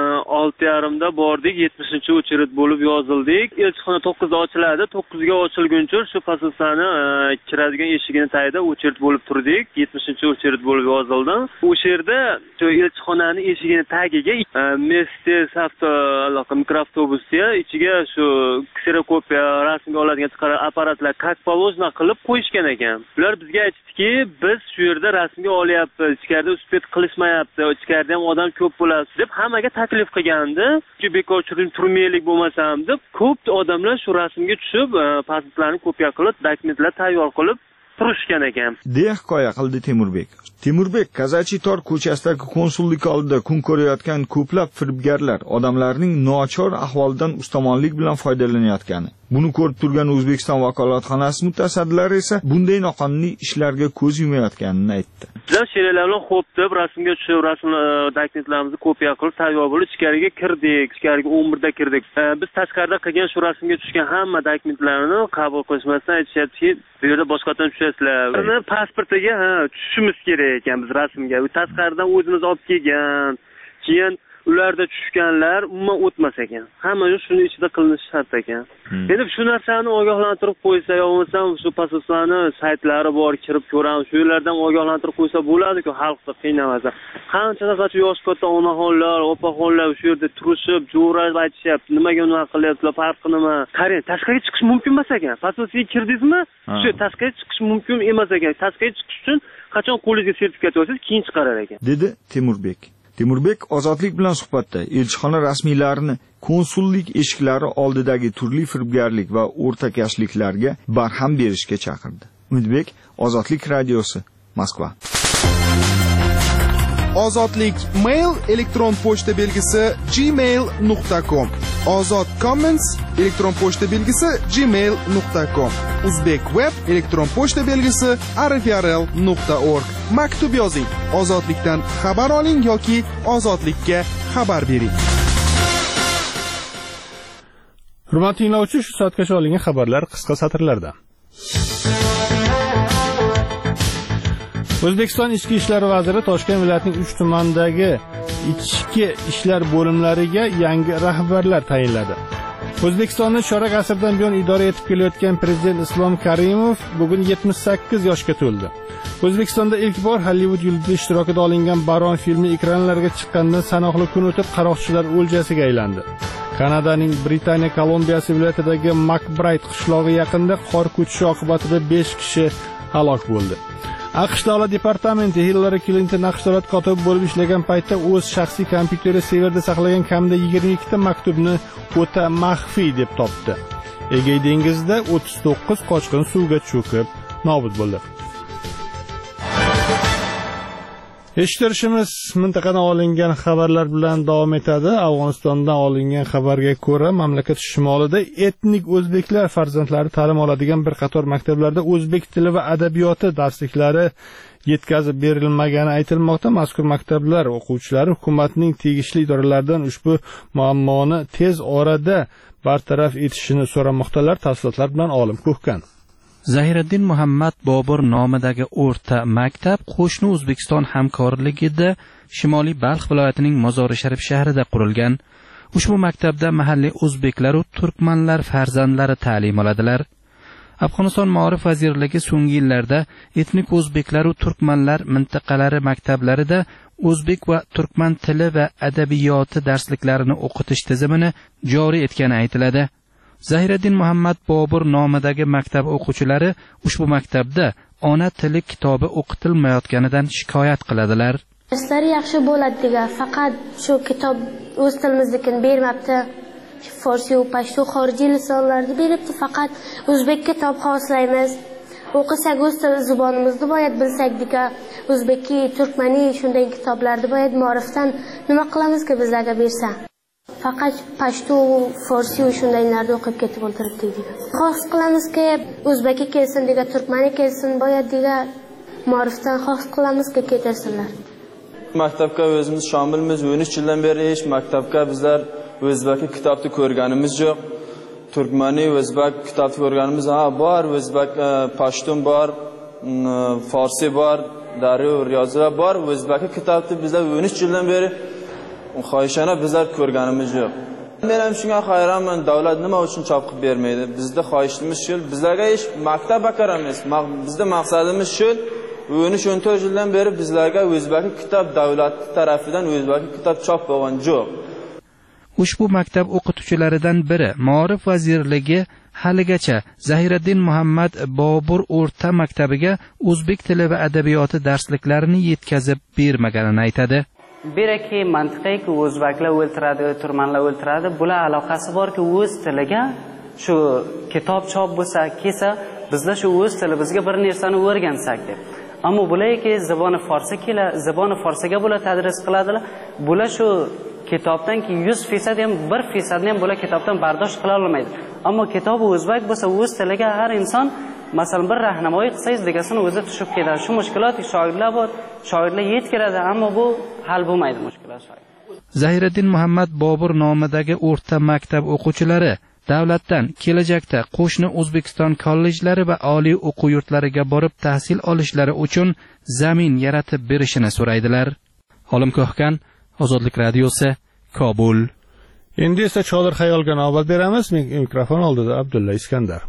6:30da bordik, 70-o'chirit bo'lib yozildik. Elchixona 9da ochiladi. 9ga ochilguncha shu pasolstvani kiradigan eshigini tagida o'chirit bo'lib turdik. 70-o'chirit bo'lib yozildim. O'sha yerda shu elchixonaning eshigini tagiga Mercedes mikroavtobusga ichiga shu kserokopiya rasmga oladigan apparatlar как положено qilib qo'yishgan ekan. Ular bizga aytdiki, biz shu yerda rasmga olyapmiz, ichkarida uspet qilishmayapti, ichkarida ham odam ko'p bo'ladi deb hammaga taklif qilgandi. Bekorchilik turmaylik bo'lmasam deb ko'p odamlar shu rasmga tushib, pasportlarni kopiya qilib, dokumentlar tayyor qilib turishgan ekan. deya hikoya qildi Temurbek. Temurbek Kazachi tor ko'chasidagi konsullik oldida kun ko'rayotgan ko'plab firibgarlar odamlarning nochor ahvolidan ustamonlik bilan foydalanayotgani. Buni ko'rib turgan O'zbekiston vakolatxonasi mutasaddilari esa bunday noqonuniy ishlarga ko'z yumayotganini aytdi. Bizlar sherelarni xo'p deb rasmga tushib, rasm dokumentlarimizni kopiya qilib tayyor bo'lib ichkariga kirdik. Ichkariga 11da kirdik. Biz tashqarida qilgan shu rasmga tushgan hamma dokumentlarni qabul qilishmasdan aytishyapti, bu yerda boshqadan tushasizlar. Pasportiga tushishimiz kerak ekan biz rasmga. Tashqaridan o'zimiz olib kelgan. Keyin ularda tushganlar umuman o'tmas ekan. Hamma shuni ichida qilinishi shart ekan. Endi shu narsani ogohlantirib qo'ysa, yo bo'lmasam shu pasolstvani saytlari bor, kirib ko'ramiz. Shu yerlardan ogohlantirib qo'ysa bo'ladi-ku, xalqni qiynamasa. Qancha yosh katta onaxonlar, opaxonlar shu yerda turishib, jo'rab aytishyapti, nimaga unaqa qilyapsizlar, farqi nima? Qarang, tashqariga chiqish mumkin emas ekan. Pasolstvaga kirdingizmi? Shu tashqariga chiqish mumkin emas ekan. Tashqariga chiqish uchun qachon qo'lingizga sertifikat olsangiz, keyin chiqarar ekan. Dedi Temurbek. Temurbek Ozodlik bilan suhbatda elchixona rasmiylarini konsullik eshiklari oldidagi turli firibgarlik va o'rtakashliklarga barham berishga chaqirdi. Umidbek, Ozodlik radiosi, Moskva. Ozodlik mail elektron pochta belgisi gmail.com. Ozod Comments elektron pochta belgisi gmail.com. Uzbek web elektron pochta belgisi rfrl.org. Maktub yozing, ozodlikdan xabar oling yoki ozodlikka xabar bering. Hurmatli tinglovchi, shu soatgacha olingan xabarlar qisqa satrlarda. O'zbekiston Ichki ishlar vaziri Toshkent viloyatining 3 tumanidagi ichki ishlar bo'limlariga yangi rahbarlar tayinladi. O'zbekistonni chorak asrdan buyon idora etib kelayotgan prezident Islom Karimov bugun 78 yoshga to'ldi. O'zbekistonda ilk bor Hollywood yulduzi ishtirokida olingan Baron filmi ekranlarga chiqqandan sanoqli kun o'tib qaroqchilar o'ljasiga aylandi. Kanadaning Britaniya Kolumbiyasi viloyatidagi Makbrayt qishlog'i yaqinida qor ko'chishi oqibatida 5 kishi halok bo'ldi. AQSh Davlat departamenti Hillary Clinton AQSh davlat kotibi bo'lib ishlagan paytda o'z shaxsiy kompyuteri serverda saqlagan kamida 22 ta maktubni o'ta maxfiy deb topdi. Egey dengizida 39 qochqin suvga cho'kib nobud bo'ldi. Eshittirishimiz mintaqadan olingan xabarlar bilan davom etadi. Afg'onistondan olingan xabarga ko'ra, mamlakat shimolida etnik o'zbeklar farzandlari ta'lim oladigan bir qator maktablarda o'zbek tili va adabiyoti darsliklari yetkazib berilmagani aytilmoqda. Mazkur maktablar o'quvchilari hukumatning tegishli idoralaridan ushbu muammoni tez orada bartaraf etishini so'ramoqdalar. Tafsilotlar bilan Olim Ko'hkan. Zahiriddin Muhammad Bobur nomidagi o'rta maktab qo'shni O'zbekiston hamkorligida Shimoliy Balx viloyatining Mozori Sharif shahrida qurilgan. Ushbu maktabda mahalliy o'zbeklar va turkmanlar farzandlari ta'lim oladilar. Afg'oniston Ma'rif vazirligi so'nggi yillarda etnik o'zbeklar va turkmanlar mintaqalari maktablarida o'zbek va turkman tili va adabiyoti darsliklarini o'qitish tizimini joriy etgani aytiladi. Zahiriddin Muhammad Bobur nomidagi maktab o'quvchilari ushbu maktabda ona tili kitobi o'qitilmayotganidan shikoyat qiladilar. Darslar yaxshi bo'ladi degan, faqat shu kitob o'z tilimiznikini bermabdi. Forsi va pashto xorijiy lisonlarni beribdi, faqat o'zbek kitob xoslaymiz. O'qisak o'z zubonimizni boyad bilsak degan, o'zbeki, turkmani shunday kitoblarni boyad ma'rifdan nima qilamizki bizlarga bersa. Faqat pashto, forsi va shundaylarni o'qib ketib o'tiribdik degan. Xos qilamizki o'zbeki kelsin degan, turkmani kelsin boyad degan, ma'rifdan xos qilamizki ketirsinlar. Maktabga o'zimiz shomilmiz, 13 yildan beri hech maktabga bizlar o'zbek kitobni ko'rganimiz yo'q. Turkmani o'zbek kitobni ko'rganimiz bor, o'zbek pashtun bor, forsi bor, daryo riyozilar bor, o'zbek kitobni bizlar 13 yildan beri xohishona bizlar ko'rganimiz yo'q. Men ham shunga hayronman, davlat nima uchun chop qilib bermaydi? Bizda xohishimiz shu, bizlarga hech maktab bakar emas. Bizda maqsadimiz shu, 13-14 yildan beri bizlarga o'zbek kitob davlat tarafidan o'zbek kitob chop bo'lgan yo'q. Ushbu maktab o'qituvchilaridan biri Ma'rif vazirligi haligacha Zahiriddin Muhammad Bobur o'rta maktabiga o'zbek tili va adabiyoti darsliklarini yetkazib bermaganini aytadi. Beraki mantiqiyki o'zbeklar o'ltiradi, turkmanlar o'ltiradi, bular aloqasi borki o'z tiliga shu kitob chop bo'lsa, kelsa, bizlar shu o'z tilimizga bir narsani o'rgansak deb. Ammo bularki zaboni forsi kelar, zaboni forsiga bular tadris qiladilar. Bular shu kitobdan ki 100% ham 1% ham bular kitobdan bardosh qila olmaydi. Ammo kitobi o'zbek bo'lsa, o'z tiliga har inson masalan bir rahnamoyi qilsangiz degasini o'zi tushib ketadi. Shu mushkulot shoirlar bor, shoirlar yetkazadi, ammo bu hal bo'lmaydi mushkulot shoir. Zahiriddin Muhammad Bobur nomidagi o'rta maktab o'quvchilari davlatdan kelajakda qo'shni O'zbekiston kollejlari va oliy o'quv yurtlariga borib tahsil olishlari uchun zamin yaratib berishini so'raydilar. Olim Ko'hkan, Ozodlik radiosi, Kobul. Endi esa Chodir xayolga navbat beramiz. Mikrofon oldida Abdulla Iskandar.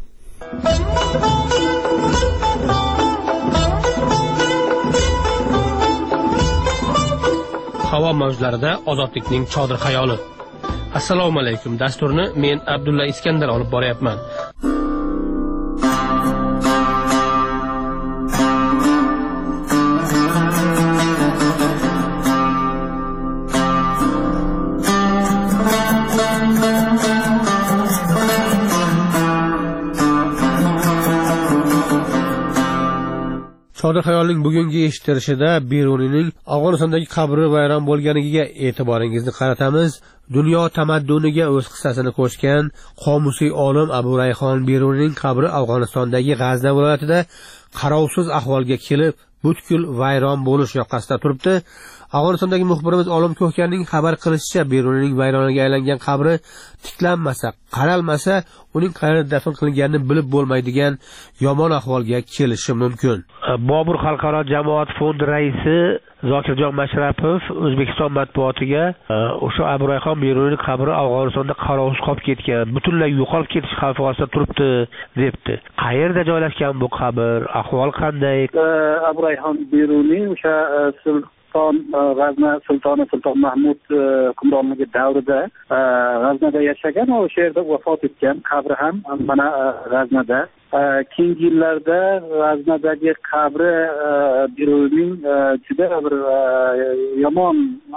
Havo mavjlarida Ozodlikning Chodir xayoli. Assalomu alaykum. Dasturni men Abdulla Iskandar olib boryapman. Chodir Xayolning bugungi eshittirishida Beruniyning Afg'onistondagi qabri vayron bo'lganiga e'tiboringizni qaratamiz. Dunyo tamadduniga o'z hissasini qo'shgan qomusiy olim Abu Rayhon Beruniyning qabri Afg'onistondagi G'azna viloyatida qarovsiz ahvolga kelib, butkul vayron bo'lish yoqasida turibdi. Afg'onistondagi muxbirimiz Olim Ko'hkanning xabar qilishicha, Beruniyning vayroniga aylangan qabri tiklanmasa, qaralmasa, uning qayerda dafn qilinganini bilib bo'lmaydigan yomon ahvolga kelishi mumkin. Bobur xalqaro jamoat fondi raisi Zokirjon Mashrapov O'zbekiston matbuotiga o'sha Abu Rayhon Beruniyning qabri Afg'onistonda qarovsiz qolib ketgan, butunlay yo'qolib ketish xavfi ostida turibdi, debdi. Qayerda joylashgan bu qabr? Ahvol qanday? Abu Rayhon Beruniy o'sha G'azna sultoni Sulton Mahmud hukmronligi davrida G'aznada yashagan, o'sha yerda vafot etgan. Qabri ham mana G'aznada. Keyingi yillarda G'aznadagi qabri Beruniyning juda bir yomon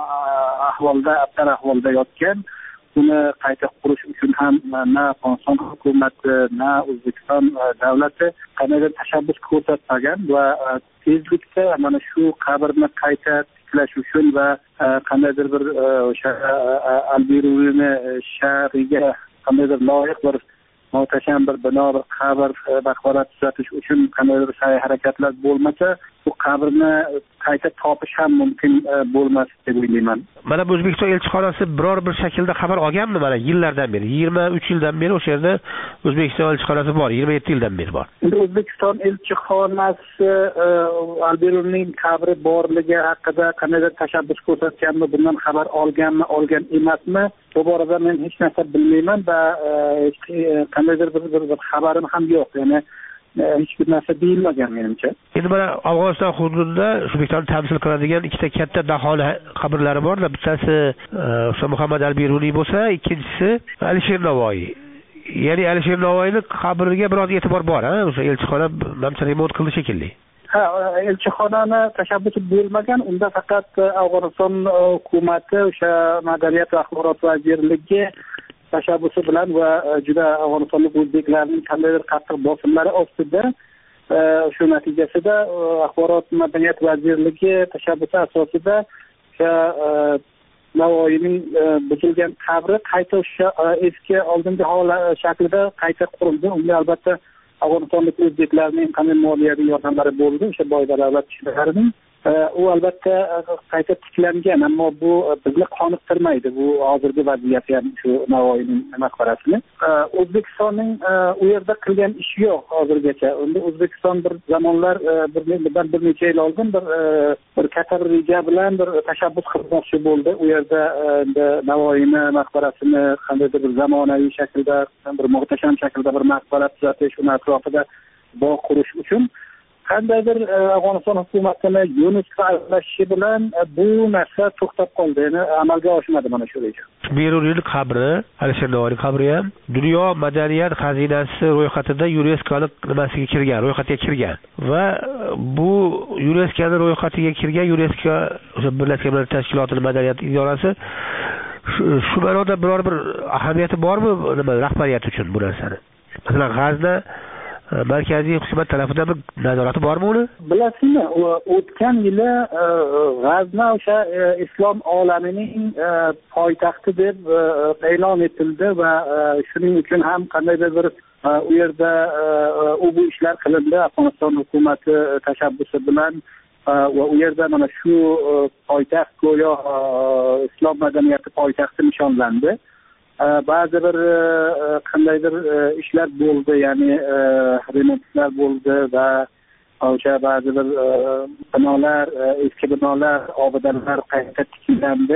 ahvolda, abtar ahvolda yotgan. Buni qayta qurish uchun ham na Afg'oniston hukumati, na O'zbekiston davlati qanday tashabbus ko'rsatmagan va tezlikda mana shu qabrni qayta tiklash uchun va qandaydir bir o'sha Al-Beruniyni sha'riga qandaydir loyiq bir muhtasham bir bino, bir qabr, maqbara tuzatish uchun qandaydir sa'y-harakatlar bo'lmasa, bu qabrni qayta topish ham mumkin bo'lmas deb o'ylayman. Mana bu O'zbekiston elchixonasi biror bir shaklda xabar olganmi? Mana yillardan beri, 23 yildan beri o'sha yerda O'zbekiston elchixonasi bor, 27 yildan beri bor. Endi O'zbekiston elchixonasi Al-Beruniyning qabri borligi haqida qanday tashabbus ko'rsatganmi, bundan xabar olgan emasmi? Bu borada men hech narsa bilmayman va qandaydir bir xabarim ham yo'q. Ya'ni hech bir narsa deyilmagan menimcha. Endi mana Afg'oniston hududida O'zbekistonni tamsil qiladigan ikkita katta daholi qabrlari bor-da. Bittasi o'sha Muhammad Al-Beruniy bo'lsa, ikkinchisi Alisher Navoiy. Ya'ni Alisher Navoiyning qabriga biroz e'tibor bor, ha? O'sha elchixona mamsa remont qildi shekilli. Ha, elchixonani tashabbusi bo'lmagan, unda faqat Afg'oniston hukumati o'sha madaniyat va axborot vazirligi tashabbusi bilan va juda afg'onistonlik o'zbeklarning qandaydir qattiq bosimlari ostida shu natijasida axborot madaniyat vazirligi tashabbusi asosida o'sha Navoiyning buzilgan qabri qayta o'sha eski oldingi holat shaklida qayta qurildi. Unga albatta Afg'onistonlik o'zbeklarning qanday moliyaviy yordamlari bo'ldi, o'sha boy davlat kishilarining. U albatta qayta tiklangan, ammo bu bizni qoniqtirmaydi. Bu hozirgi vaziyat ham shu Navoiyning maqbarasini. O'zbekistonning u yerda qilgan ishi yo'q hozirgacha. Unda O'zbekiston bir zamonlar bir necha yil oldin bir katta reja bilan bir tashabbus qilmoqchi bo'ldi. U yerda Navoiyning maqbarasini qandaydir bir zamonaviy shaklda, bir muhtasham shaklda bir maqbara tuzatish, uni atrofida bog' qurish uchun qandaydir Afg'oniston hukumatini Yunusga aralashishi bilan bu narsa to'xtab qoldi. Ya'ni amalga oshmadi mana shu reja. Beruniyning qabri, Alisher Navoiyning qabri ham dunyo madaniyat xazinasi ro'yxatida UNESCOning nimasiga kirgan, ro'yxatiga kirgan. Va bu UNESCOning ro'yxatiga kirgan UNESCO o'sha Birlashgan Millatlar Tashkilotining madaniyat idorasi shu ma'noda biror bir ahamiyati bormi nima rahbariyat uchun bu narsani? Masalan, G'azna markaziy hukumat tarafidan bir nazorati bormi uni? Bilasizmi, o'tgan yili G'azna o'sha islom olamining poytaxti deb e'lon etildi va shuning uchun ham qandaydir bir u yerda bu ishlar qilindi Afg'oniston hukumati tashabbusi bilan va u yerda mana shu poytaxt go'yo islom madaniyati poytaxti nishonlandi. Ba'zi bir qandaydir ishlar bo'ldi, ya'ni remontlar bo'ldi va o'sha ba'zi bir binolar, eski binolar, obidalar qayta tiklandi.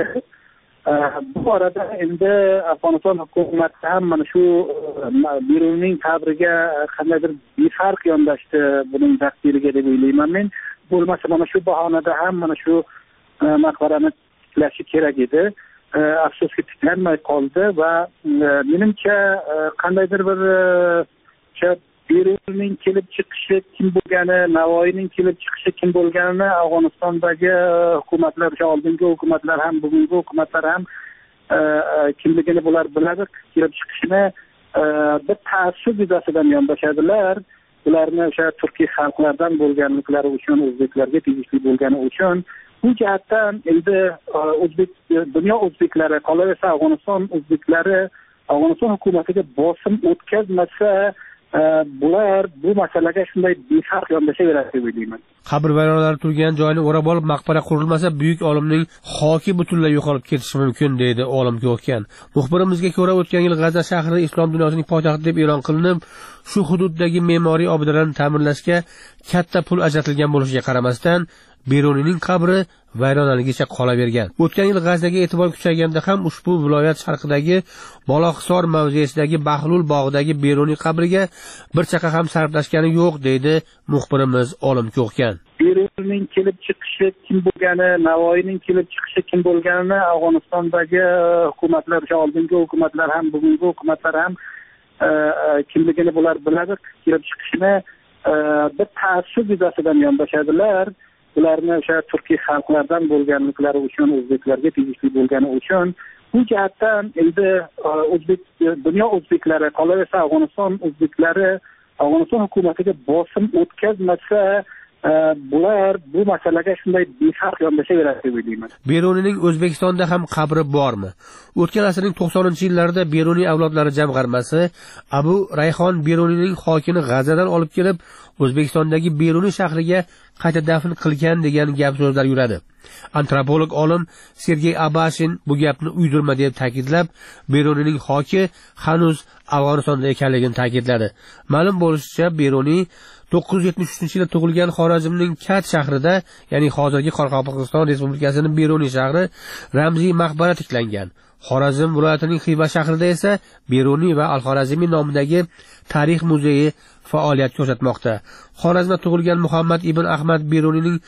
Bu orada endi Afg'oniston hukumati ham mana shu Beruniyning qabriga qandaydir befarq yondashdi buning taqdiriga deb o'ylayman men. Bo'lmasa mana shu bahonada ham mana shu maqbarani tiklashi kerak edi. Afsuski tiklanmay qoldi va menimcha qandaydir bir Beruniyning kelib chiqishi kim bo'lgani, Navoiyning kelib chiqishi kim bo'lganini Afg'onistondagi hukumatlar, o'sha oldingi hukumatlar ham, bugungi hukumatlar ham kimligini bular biladi. Kelib chiqishini bir ta'assub yuzasidan yondashadilar. ularni o'sha turkiy xalqlardan bo'lganliklari uchun, o'zbeklarga tegishli bo'lgani uchun bu jihatdan endi dunyo o'zbeklari, qolaversa Afg'oniston o'zbeklari Afg'oniston hukumatiga bosim o'tkazmasa, bular bu masalaga shunday befarq yondashaveradi deb o'ylayman. Qabr vayronalari turgan joyni o'rab olib maqbara qurilmasa, buyuk olimning xoki butunlay yo'qolib ketishi mumkin, deydi olim Ko'kkan. Muxbirimizga ko'ra, o'tgan yil G'azza shahri islom dunyosining poytaxti deb e'lon qilinib, shu hududdagi me'moriy obidalarni ta'minlashga katta pul ajratilgan bo'lishiga qaramasdan, Beruniyning qabri vayronaligicha qolavergan. O'tgan yil G'azzaga e'tibor kuchayganda ham ushbu viloyat sharqidagi Boloxisor mavzesidagi Baxlul bog'idagi Beruniy qabriga bir chaqa ham sarflashgani yo'q, deydi muxbirimiz olim Ko'kkan. Beruniyning kelib chiqishi kim bo'lgani, Navoiyning kelib chiqishi kim bo'lganini Afg'onistondagi hukumatlar, o'sha oldingi hukumatlar ham, bugungi hukumatlar ham kimligini bular biladi. Kelib chiqishini bir ta'assub yuzasidan yondashadilar. Ularni o'sha turkiy xalqlardan bo'lganliklari uchun, o'zbeklarga tegishli bo'lgani uchun bu jihatdan endi dunyo o'zbeklari, qolaversa Afg'oniston o'zbeklari Afg'oniston hukumatiga bosim o'tkazmasa, bular bu masalaga shunday befarq yondashaveradi deb o'ylayman. Beruniyning O'zbekistonda ham qabri bormi? O'tgan asrning 90-yillarida Beruniy avlodlari jamg'armasi Abu Rayhon Beruniyning xokini G'azzadan olib kelib, O'zbekistondagi Beruniy shahriga qayta dafn qilgan degan gap so'zlar yuradi. Antropolog olim Sergey Abashin bu gapni uydirma deb ta'kidlab, Beruniyning xoki hanuz Afg'onistonda ekanligini ta'kidladi. Ma'lum bo'lishicha, Beruniy 973-yilda tug'ilgan Xorazmning Kat shahrida, ya'ni hozirgi Qoraqalpog'iston Respublikasining Beruniy shahri ramziy maqbara tiklangan. Xorazm viloyatining Xiva shahrida esa Beruniy va Al-Xorazmiy nomidagi tarix muzeyi faoliyat ko'rsatmoqda. Xorazmda tug'ilgan Muhammad ibn Ahmad Beruniyning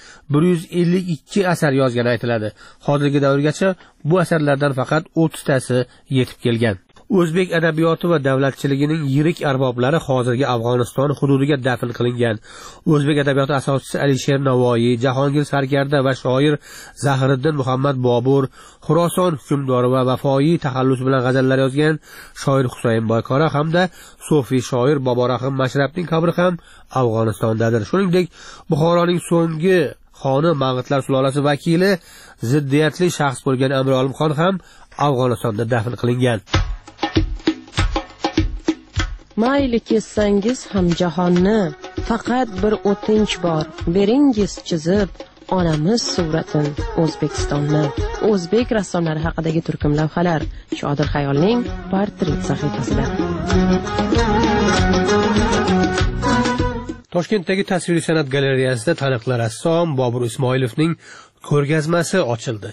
152 asar yozgani aytiladi. Hozirgi davrgacha bu asarlardan faqat 30 tasi yetib kelgan. O'zbek adabiyoti va davlatchiligining yirik arboblari hozirgi Afg'oniston hududiga dafn qilingan. O'zbek adabiyoti asoschisi Alisher Navoiy, Jahongir Sarkarda va shoir Zahiriddin Muhammad Bobur, Xuroson hukmdori va vafoiy taxallus bilan g'azallar yozgan shoir Husayn Boykora hamda so'fiy shoir Boborahim Mashrabning qabri ham Afg'onistondadir. Shuningdek, Buxoroning so'nggi xoni Mag'itlar sulolasi vakili, ziddiyatli shaxs bo'lgan Amir Olimxon ham Afg'onistonda dafn qilingan. Mayli kessangiz ham jahonni, faqat bir o'tinch bor, beringiz chizib onamiz suratin O'zbekistonni. O'zbek rassomlari haqidagi turkum lavhalar Shodir Xayolning portret sahifasida. Toshkentdagi tasviriy san'at galereyasida taniqli rassom Bobur Ismoilovning ko'rgazmasi ochildi.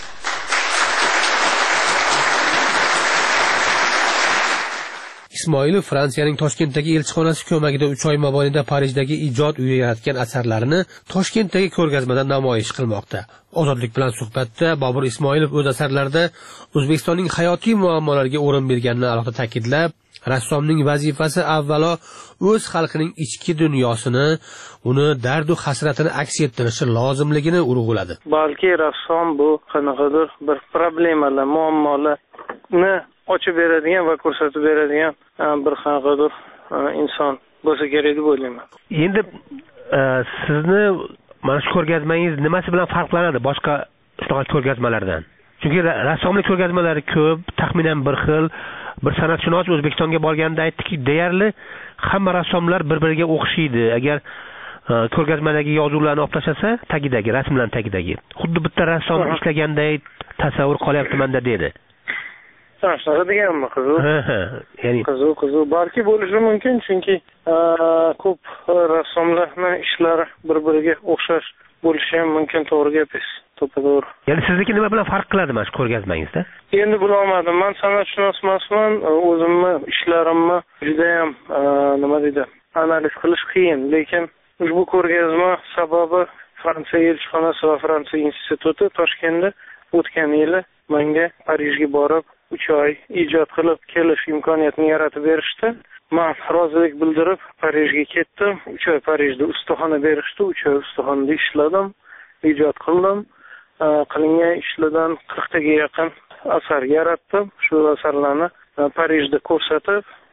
Ismoilov Fransiyaning Toshkentdagi elchixonasi ko'magida 3 oy mobaynida Parijdagi ijod uyi yaratgan asarlarini Toshkentdagi ko'rgazmada namoyish qilmoqda. Ozodlik bilan suhbatda Bobur Ismoilov o'z asarlarida O'zbekistonning hayotiy muammolariga o'rin berganini alohida ta'kidlab, rassomning vazifasi avvalo o'z xalqining ichki dunyosini, uni dardu hasratini aks ettirishi lozimligini urg'uladi. Balki rassom bu qanaqadir bir problemalar, muammolarni ochib beradigan va ko'rsatib beradigan bir qanaqadir inson bo'lsa kerak deb o'ylayman. Endi sizni mana shu ko'rgazmangiz nimasi bilan farqlanadi boshqa shunaqa ko'rgazmalardan? Chunki rassomlik ko'rgazmalari ko'p, taxminan bir xil. Bir san'atshunos O'zbekistonga borganda aytdiki, deyarli hamma rassomlar bir-biriga o'xshaydi. Agar ko'rgazmadagi yozuvlarni olib tashlasa, tagidagi, rasmlarning tagidagi, xuddi bitta rassom ishlaganday tasavvur qilyapman-da dedi. Shunaqa deganmi, qiziq? Ya'ni qiziq. Balki bo'lishi mumkin, chunki ko'p rassomlarning ishlari bir-biriga o'xshash bo'lishi ham mumkin, to'g'ri gapingiz. To'g'ri. Ya'ni sizniki nima bilan farq qiladi mana shu ko'rgazmangizda? Endi bilolmadim. Men san'atshunos emasman, o'zimni ishlarimni juda ham nima deydi, analiz qilish qiyin, lekin ushbu ko'rgazma sababi Fransiya elchixonasi va Fransiya instituti Toshkentda o'tgan yili menga Parijga borib 3 oy ijod qilib kelish imkoniyatini yaratib berishdi. Men rozilik bildirib Parijga ketdim. 3 oy Parijda ustaxona berishdi. 3 oy ustaxonada ishladim, ijod qildim. Qilingan ishlardan 40 taga yaqin asar yaratdim. Shu asarlarni Parijda ko'rsatib,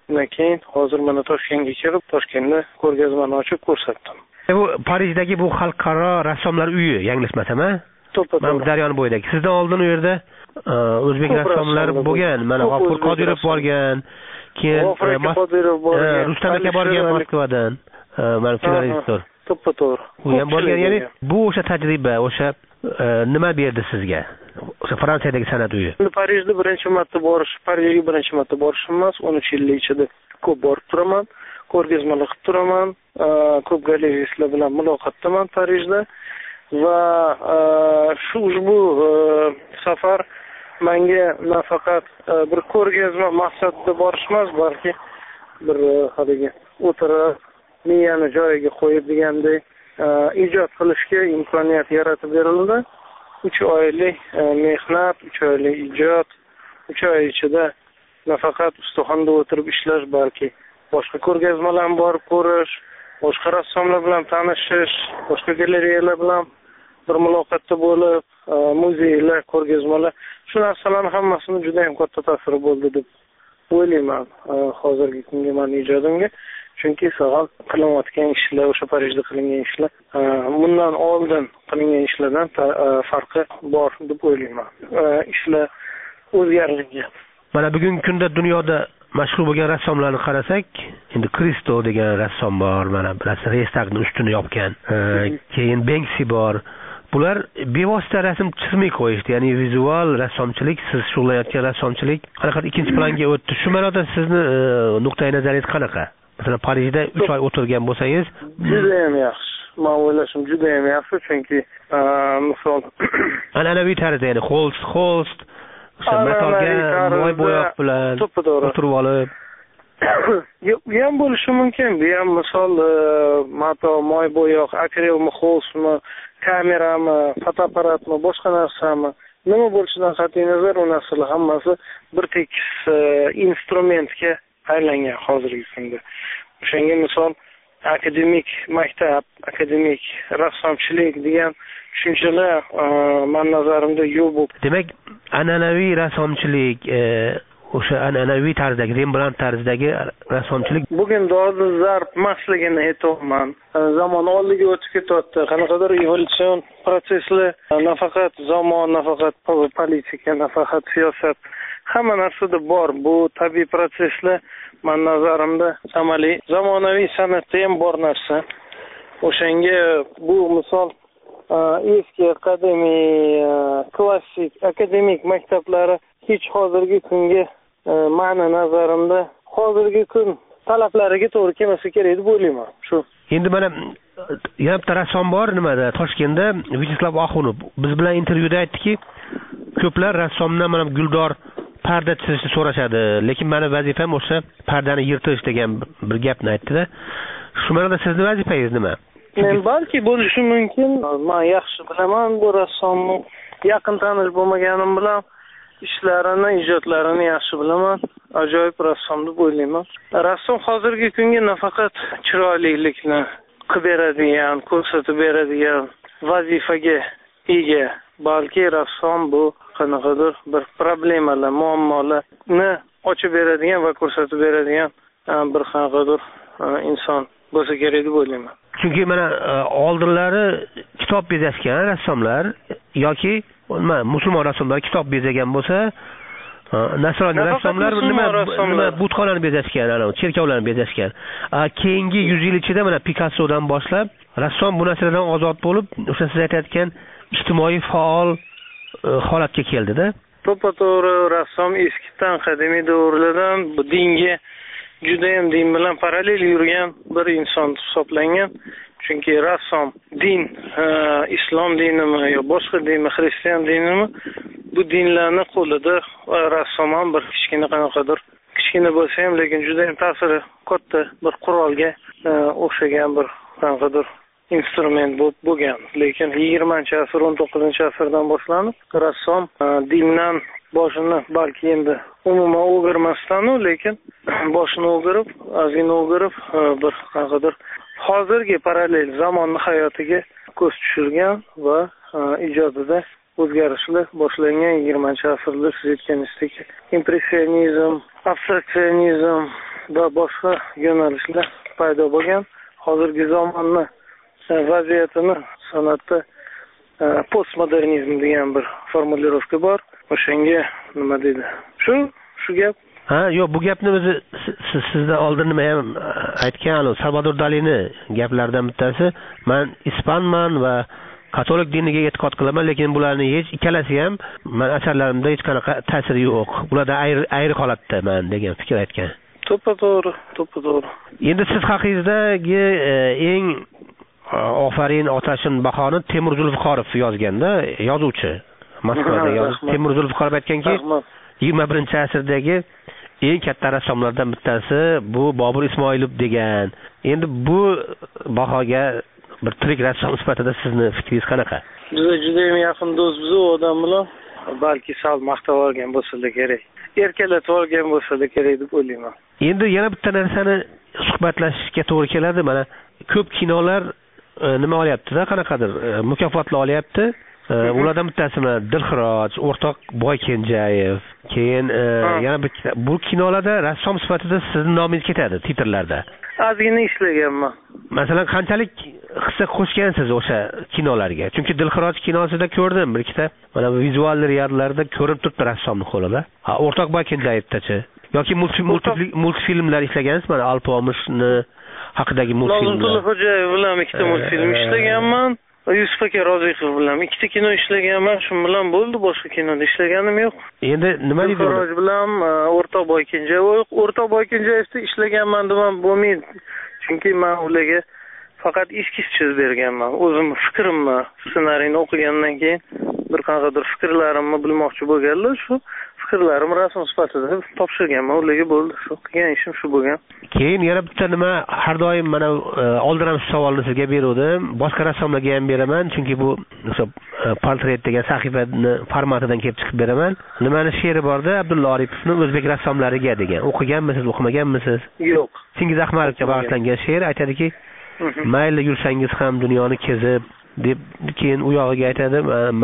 undan keyin hozir mana Toshkentga kelib Toshkentda ko'rgazmani ochib ko'rsatdim. Bu Parijdagi bu xalqaro rassomlar uyi, yanglishmasam, mana Daryoni bo'yidagi. Sizdan oldin u yerda o'zbek rassomlari bo'lgan, mana G'ofur Qodirov borgan, keyin Rustam aka borgan Moskvadan, mana finalistlar. To'g'ri. U ham borgan, ya'ni bu o'sha tajriba, o'sha nima berdi sizga? O'sha Fransiyadagi san'at uyi. Parijga birinchi marta borishim emas, 13 yil ichida ko'p borib turaman, ko'rgazmalar qilib turaman, ko'p galeristlar bilan muloqotdaman Parijda va ushbu safar menga nafaqat bir ko'rgazma maqsadida borish emas, balki bir haligi o'tirib miyani joyiga qo'yib degandek ijod qilishga imkoniyat yaratib berildi. 3 oylik mehnat, 3 oylik ijod, 3 oy ichida nafaqat ustaxonada o'tirib ishlash, balki boshqa ko'rgazmalarni borib ko'rish, boshqa rassomlar bilan tanishish, boshqa galereyalar bilan bir muloqotda bo'lib, muzeylar, ko'rgazmalar, shu narsalarning hammasini juda ham katta ta'siri bo'ldi deb o'ylayman hozirgi kunga meni ijodimga. Chunki sog'al qilinayotgan ishlar, o'sha Parijda qilingan ishlar bundan oldin qilingan ishlardan farqi bor deb o'ylayman. Ishlar o'zgargan. Mana bugungi kunda dunyoda mashhur bo'lgan rassomlarni qarasak, endi Kristo degan rassom bor, mana bilasiz, Reichstagning ustini yopgan. Keyin Banksy bor. Bular bevosita rasm chizmay qo'yishdi, ya'ni vizual rassomchilik, siz shug'ullanayotgan rassomchilik qanaqa ikkinchi planga o'tdi. Shu ma'noda sizni nuqtai nazaringiz qanaqa? Masalan, Parijda 3 oy o'tirgan bo'lsangiz, juda ham yaxshi. Men o'ylashim juda ham yaxshi, chunki misol an'anaviy tarzda, ya'ni holst metalga moy bo'yoq bilan o'tirib olib bu ham bo'lishi mumkin. Bu ham misol mato, moy bo'yoq, akrelmi, holstmi, kamerami, fotoapparatmi, boshqa narsami, nima bo'lishidan qat'iy nazar, u narsalar hammasi bir tekis instrumentga aylangan hozirgi kunda. O'shanga misol akademik maktab, akademik rassomchilik degan tushunchalar men nazarimda yo'q bo'ldi. Demak, an'anaviy rassomchilik, o'sha an'anaviy tarzdagi, Rembrandt tarzidagi rassomchilik bugun dodi zarb emasligini aytayman. Zamon oldiga o'tib ketyapti. Qanaqadir evolyutsion proseslar, nafaqat zamon, nafaqat politika, nafaqat siyosat, hamma narsada bor. Bu tabiiy proseslar men nazarimda amaliy zamonaviy san'atda ham bor narsa. O'shanga bu misol eski klassik akademik maktablari hech hozirgi kunga ma'na nazarimda hozirgi kun talablariga to'g'ri kelmasa kerak deb o'ylayman. Shu. Endi mana yana bitta rassom bor nimada Toshkentda, Vyacheslav Axunov. Biz bilan intervyuda aytdiki, ko'plar rassomdan mana guldor parda chizishni so'rashadi, lekin meni vazifam o'sha pardani yirtish degan bir gapni aytdi-da. Shu ma'noda sizning vazifangiz nima? Men balki bo'lishi mumkin. Men yaxshi bilaman bu rassomni, yaqin tanish bo'lmaganim bilan ishlarini, ijodlarini yaxshi bilaman. Ajoyib rassom deb o'ylayman. Rassom hozirgi kunga nafaqat chiroylilikni qilib beradigan, ko'rsatib beradigan vazifaga ega, balki rassom bu qanaqadir bir problemalar, muammolarni ochib beradigan va ko'rsatib beradigan bir qanaqadir inson bo'lsa kerak deb o'ylayman. Chunki mana oldinlari kitob bezashgan rassomlar yoki musulmon rassomlar kitob bezagan bo'lsa, nasroniy rassomlar nima butxonani bezashgan, cherkovlarni bezashgan. Keyingi 100 yil ichida mana Pikassodan boshlab rassom bu narsalardan ozod bo'lib, o'sha siz aytayotgan ijtimoiy faol holatga keldi-da. To'g'ri, rassom eskidan qadimiy davrlardan bu dinga juda ham din bilan parallel yurgan bir inson hisoblangan. Chunki rassom din, islom dinimi yo boshqa dinmi, xristian dinimi, bu dinlarni qo'lida rassom ham bir kichkina bo'lsa ham, lekin juda ham ta'siri katta bir qurolga o'xshagan bir qanaqadir instrument bo'lgan. Lekin 20-asr, 19-asrdan boshlanib rassom dindan boshini balki endi umuman o'girmasdan, lekin boshini o'girib, ozgina o'girib bir qanaqadir hozirgi parallel zamonning hayotiga ko'z tushirgan va ijodida o'zgarishlar boshlangan 20-asrda siz aytganingizdek impressionizm, abstraksionizm, va boshqa yo'nalishlar paydo bo'lgan. Hozirgi zamonni vaziyatini san'atda postmodernizm degan bir formulirovka bor. O'shanga nima deydi? Shu gap. Yo'q, bu gapni o'zi sizdan oldin nima ham aytgan, Salvador Dalini gaplaridan bittasi, men ispanman va katolik diniga e'tiqod qilaman, lekin bularning hech ikkalasi ham men asarlarimda hech qanaqa ta'siri yo'q. Ulardan ayri holatda men degan fikr aytgan. To'ppa-to'g'ri. Endi siz haqingizdagi eng ofarin otashin bahoni Temur Zulfiqorov yozganda, yozuvchi. Moskvada yozuvchi Temur Zulfiqorov aytganki, 21-asrdagi eng katta rassomlardan bittasi bu Bobur Ismoilov degan. Endi bu bahoga bir tirik rassom sifatida sizni fikringiz qanaqa? Juda ham yaqin do'stmiz u odam bilan. Balki sal maqtab olgan bo'lsa kerak. Erkalatib olgan bo'lsa kerak deb o'ylayman. Endi yana bitta narsani suhbatlashishga to'g'ri keladi. Mana ko'p kinolar nima olyapti-da, qanaqadir mukofotlar olyapti. Ulardan bittasi Dilxiroj, o'rtoq Boykenjayev. Keyin yana bu kinolarda rassom sifatida sizning nomingiz ketadi titrlarda. Ozgina ishlaganman. Masalan, qanchalik hissa qo'shgansiz o'sha kinolarga? Chunki Dilxiroj kinosida ko'rdim, bir ikkita mana vizual reallarda ko'rib turibdi rassomning qo'lida. O'rtoq Boykenjayevdachi yoki multfilmlar ishlagansiz, mana Alpomishni haqidagi multfilmlar. Nozimxon Xo'jayev bilan ikkita multfilm ishlaganman. Yusuf aka Roziqov bilan ikkita kino ishlaganman, shu bilan bo'ldi, boshqa kinoda ishlaganim yo'q. Endi nima deydi? Dilxiroj bilan o'rtoq Boykenjayevda ishlaganman demam bo'lmaydi. Chunki men ularga faqat eskiz chizib berganman. O'zim fikrimni, ssenariyni o'qigandan keyin bir qanaqadir fikrlarimni bilmoqchi bo'lganlar, shu fikrlarim rasm sifatida topshirganman. Ularga bo'ldi, shu qilgan ishim shu bo'lgan. Keyin yana bitta nima, har doim mana oldin ham savolni sizga berdim, boshqa rassomlarga ham beraman, chunki bu portret degan sahifani formatidan kelib chiqib beraman. Nimani she'ri borda, Abdulla Oripovning O'zbek rassomlariga degan. O'qiganmisiz, o'qimaganmisiz? Yo'q. Chingiz Ahmadovga bag'ishlangan she'r aytadiki, mayli yursangiz ham dunyoni kezib deb, keyin u yog'iga aytadi,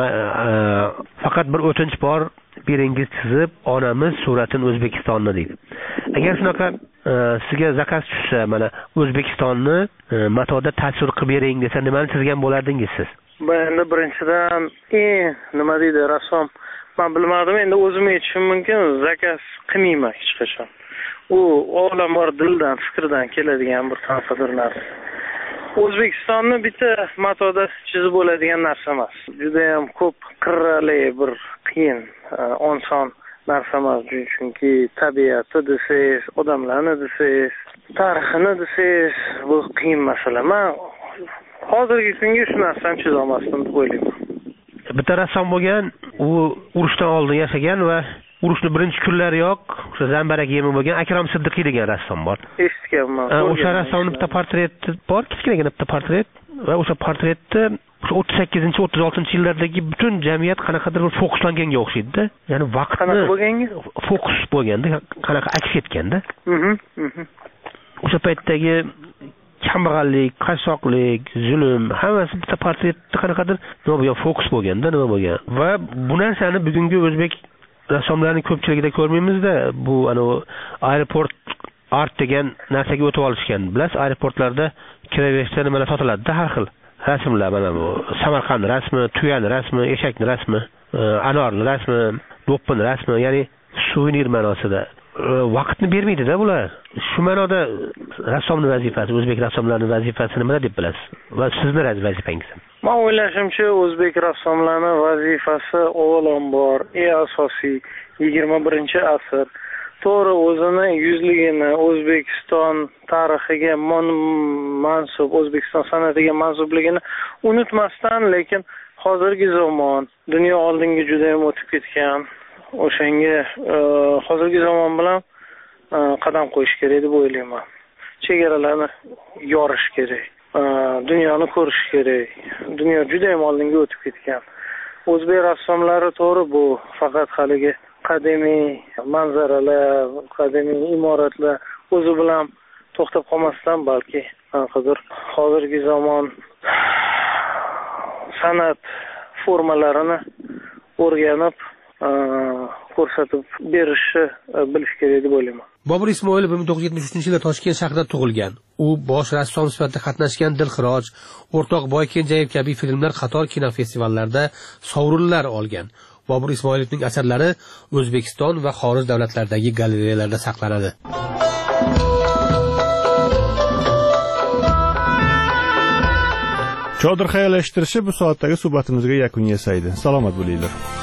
faqat bir o'tinch bor, beringiz chizib, onamiz suratini O'zbekistonni deydi. Agar shunaqa sizga zakaz tushsa, mana O'zbekistonni matoda tasvir qilib bering desa, nimani chizgan bo'lardingiz siz? Endi birinchidan nima deydi rassom, men bilmadim, endi o'zim aytishim mumkin, zakaz qilmayman hech qachon. U olamor dildan, fikrdan keladigan bir qanaqadir narsa. O'zbekistonni bitta matoda chizib bo'ladigan narsa emas. Juda ham ko'p qirrali, bir qiyin, oson narsa emas. Chunki tabiati desangiz, odamlarni desangiz, tarixini desangiz, bu qiyin masala. Men hozirgi kunga shu narsani chiza olmasdim deb o'ylayman. Bitta rassom bo'lgan, u urushdan oldin yashagan va urushni birinchi kunlariyoq o'sha zambarak yemi bo'lgan Akram Siddiqiy degan rassom bor. Eshitganman. O'sha rassomning bitta portreti bor, kichkinagina bitta portret va o'sha portretda o'sha 38-36 yillardagi butun jamiyat qanaqadir bir fokuslanganga o'xshaydi-da. Ya'ni vaqtni qanaqa bo'lganga? Fokus bo'lganda, qanaqa aks etganda. O'sha paytdagi kambag'allik, qashshoqlik, zulm, hammasi bitta portretda qanaqadir nima bo'lgan, fokus bo'lganda, nima bo'lgan. Va bu narsani bugungi o'zbek rassomlarning ko'pchiligida ko'rmaymizda. Bu aeroport art degan narsaga o'tib olishgan. Bilasiz, aeroportlarda kiraverishda nimalar sotiladi-da, har xil rasmlar, mana bu Samarqand rasmi, tuyani rasmi, eshakning rasmi, anorning rasmi, do'ppini rasmi, ya'ni suvenir ma'nosida. Vaqtni bermaydi-da bular. Shu ma'noda rassomning vazifasi, o'zbek rassomlarining vazifasi nimada deb bilasiz? Va sizning vazifangiz? Men o'ylashimcha, o'zbek rassomlarining vazifasi avvalambor, eng asosiy 21-asr to'g'ri o'zini yuzligini O'zbekiston tarixiga mansub, O'zbekiston san'atiga mansubligini unutmasdan, lekin hozirgi zamon, dunyo oldinga juda ham o'tib ketgan, o'shanga hozirgi zamon bilan qadam qo'yish kerak deb o'ylayman. Chegaralarni yorish kerak. Dunyoni ko'rish kerak. Dunyo juda ham oldinga o'tib ketgan. O'zbek rassomlari to'g'ri bu faqat haligi qadimiy manzaralar, qadimiy imoratlar o'zi bilan to'xtab qolmasdan, balki qanaqadir hozirgi zamon san'at formalarini o'rganib ko'rsatib berishni bilish kerak deb o'ylayman. Bobur Ismoilov 1973-yilda Toshkent shahrida tug'ilgan. U bosh rassom sifatida qatnashgan Dilxiroj, O'rtoq Boykenjayev kabi filmlar qator kinofestivallarda sovrinlar olgan. Bobur Ismoilovning asarlari O'zbekiston va xorij davlatlaridagi galereyalarda saqlanadi. Chodir xayrlashtirishi bu soatdagi suhbatimizga yakun yasaydi. Salomat bo'linglar.